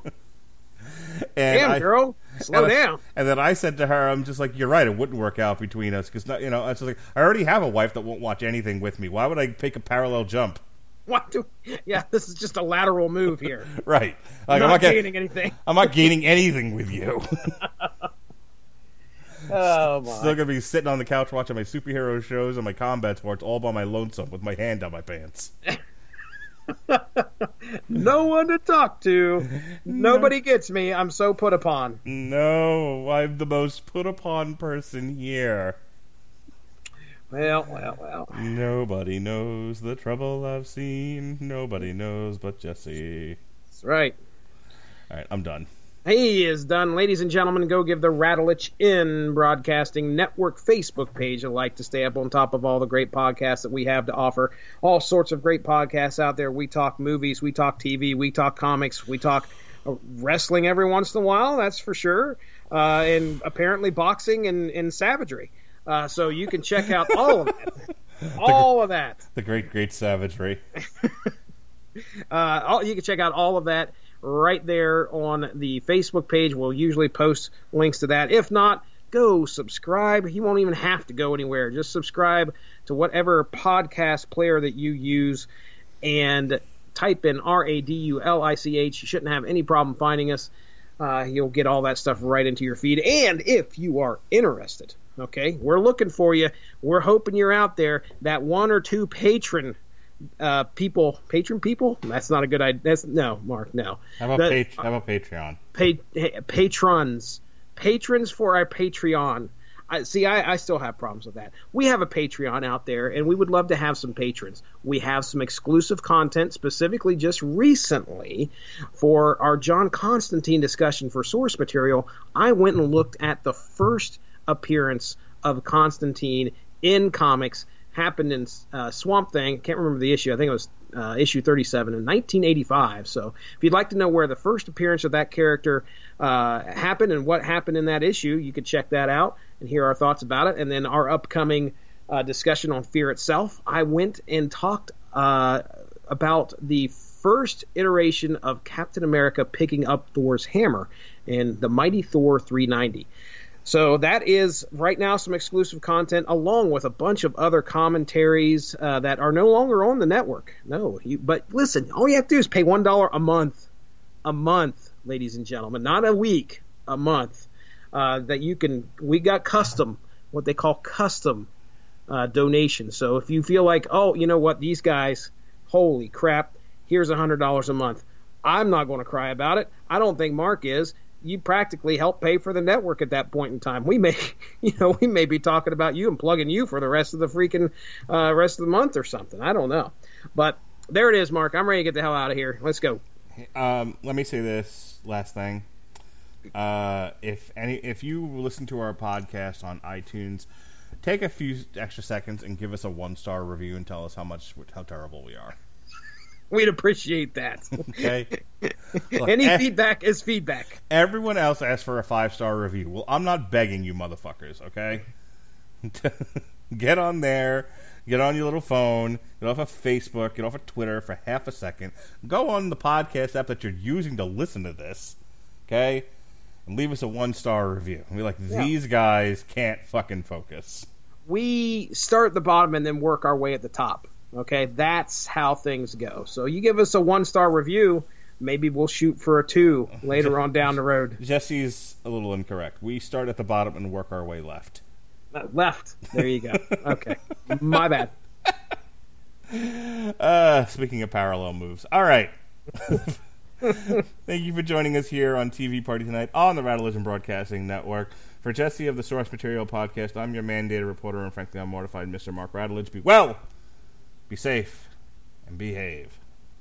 [SPEAKER 5] And
[SPEAKER 6] Damn,
[SPEAKER 5] I,
[SPEAKER 6] girl, slow
[SPEAKER 5] and
[SPEAKER 6] down.
[SPEAKER 5] I, and then I said to her, I'm just like, you're right, it wouldn't work out between us. Because, you know, it's just like, I already have a wife that won't watch anything with me. Why would I take a parallel jump?
[SPEAKER 6] What do? Yeah, this is just a lateral move here.
[SPEAKER 5] Right.
[SPEAKER 6] Like,
[SPEAKER 5] I'm
[SPEAKER 6] not,
[SPEAKER 5] not
[SPEAKER 6] gaining anything.
[SPEAKER 5] I'm not gaining anything with you.
[SPEAKER 6] Oh, my.
[SPEAKER 5] Still going to be sitting on the couch watching my superhero shows and my combat sports all by my lonesome with my hand down my pants.
[SPEAKER 6] No one to talk to. Nobody gets me. I'm so put upon.
[SPEAKER 5] No, I'm the most put upon person here.
[SPEAKER 6] Well, well, well.
[SPEAKER 5] Nobody knows the trouble I've seen. Nobody knows but Jesse.
[SPEAKER 6] That's right.
[SPEAKER 5] All right, I'm done.
[SPEAKER 6] He is done. Ladies and gentlemen, go give the Rattlich In Broadcasting Network Facebook page a like to stay up on top of all the great podcasts that we have to offer. All sorts of great podcasts out there. We talk movies, we talk T V, we talk comics, we talk wrestling every once in a while, that's for sure, uh, and apparently boxing and, and savagery. Uh, so you can check out all of that. All of that.
[SPEAKER 5] The great, great savagery.
[SPEAKER 6] uh, all, you can check out all of that right there on the Facebook page. We'll usually post links to that. If not, go subscribe. You won't even have to go anywhere. Just subscribe to whatever podcast player that you use and type in R A D U L I C H. You shouldn't have any problem finding us. Uh, you'll get all that stuff right into your feed. And if you are interested, okay, we're looking for you. We're hoping you're out there. That one or two patron Uh, people, patron people. That's not a good idea. That's no, Mark. No.
[SPEAKER 5] How about,
[SPEAKER 6] the,
[SPEAKER 5] pat- how about Patreon?
[SPEAKER 6] Pa- patrons, patrons for our Patreon. I see. I, I still have problems with that. We have a Patreon out there, and we would love to have some patrons. We have some exclusive content, specifically just recently for our John Constantine discussion for Source Material. I went and looked at the first appearance of Constantine in comics. Happened in uh, Swamp Thing. Can't remember the issue. I think it was uh, issue thirty-seven in nineteen eighty-five. So if you'd like to know where the first appearance of that character uh, happened and what happened in that issue, you could check that out and hear our thoughts about it. And then our upcoming uh, discussion on Fear itself, I went and talked uh, about the first iteration of Captain America picking up Thor's hammer and the Mighty Thor three ninety. So that is right now some exclusive content, along with a bunch of other commentaries uh, that are no longer on the network. No, you, but listen, all you have to do is pay one dollar a month, a month, ladies and gentlemen, not a week, a month. Uh, that you can. We got custom, what they call custom uh, donations. So if you feel like, oh, you know what, these guys, holy crap, here's a hundred dollars a month. I'm not going to cry about it. I don't think Mark is. You practically help pay for the network at that point in time. We may, you know, we may be talking about you and plugging you for the rest of the freaking uh, rest of the month or something. I don't know, but there it is, Mark. I'm ready to get the hell out of here. Let's go.
[SPEAKER 5] Um, let me say this last thing. Uh, if any, if you listen to our podcast on iTunes, take a few extra seconds and give us a one star review and tell us how much how terrible we are.
[SPEAKER 6] We'd appreciate that.
[SPEAKER 5] Okay. Look,
[SPEAKER 6] Any
[SPEAKER 5] eh,
[SPEAKER 6] feedback is feedback.
[SPEAKER 5] Everyone else asked for a five-star review. Well, I'm not begging you motherfuckers, okay? Get on there. Get on your little phone. Get off of Facebook. Get off of Twitter for half a second. Go on the podcast app that you're using to listen to this, okay? And leave us a one-star review. And be like, these yeah. guys can't fucking focus.
[SPEAKER 6] We start at the bottom and then work our way at the top. Okay, that's how things go. So you give us a one-star review, maybe we'll shoot for a two later on down the road. Jesse's
[SPEAKER 5] a little incorrect. We start at the bottom and work our way left.
[SPEAKER 6] Uh, left. There you go. Okay. My bad.
[SPEAKER 5] Uh, speaking of parallel moves. All right. Thank you for joining us here on T V Party tonight on the Rattlevision Broadcasting Network. For Jesse of the Source Material Podcast, I'm your mandated reporter, and frankly, I'm mortified, Mister Mark Rattledge. Be well. Be safe and behave.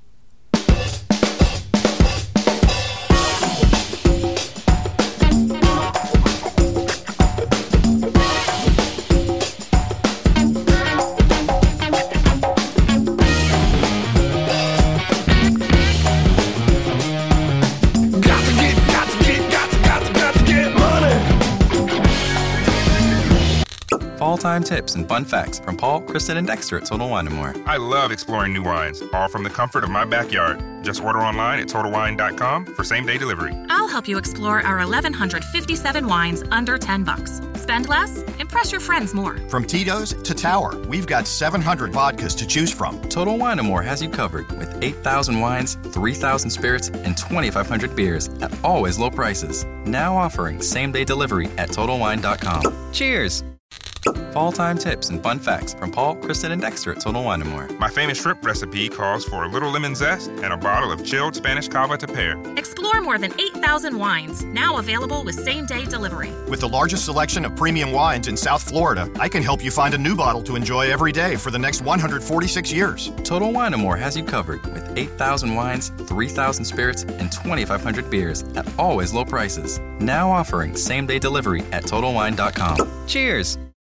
[SPEAKER 7] Fall-time tips and fun facts from Paul, Kristen, and Dexter at Total Wine and More.
[SPEAKER 8] I love exploring new wines, all from the comfort of my backyard. Just order online at total wine dot com for same-day delivery.
[SPEAKER 9] I'll help you explore our eleven fifty-seven wines under ten bucks. Spend less, impress your friends more.
[SPEAKER 10] From Tito's to Tower, we've got seven hundred vodkas to choose from.
[SPEAKER 7] Total Wine and More has you covered with eight thousand wines, three thousand spirits, and twenty-five hundred beers at always low prices. Now offering same-day delivery at total wine dot com. Cheers! Fall-time tips and fun facts from Paul, Kristen, and Dexter at Total Wine and More.
[SPEAKER 8] My famous shrimp recipe calls for a little lemon zest and a bottle of chilled Spanish cava to pair.
[SPEAKER 9] Explore more than eight thousand wines, now available with same-day delivery.
[SPEAKER 10] With the largest selection of premium wines in South Florida, I can help you find a new bottle to enjoy every day for the next one hundred forty-six years.
[SPEAKER 7] Total Wine and More has you covered with eight thousand wines, three thousand spirits, and twenty-five hundred beers at always low prices. Now offering same-day delivery at total wine dot com. Cheers!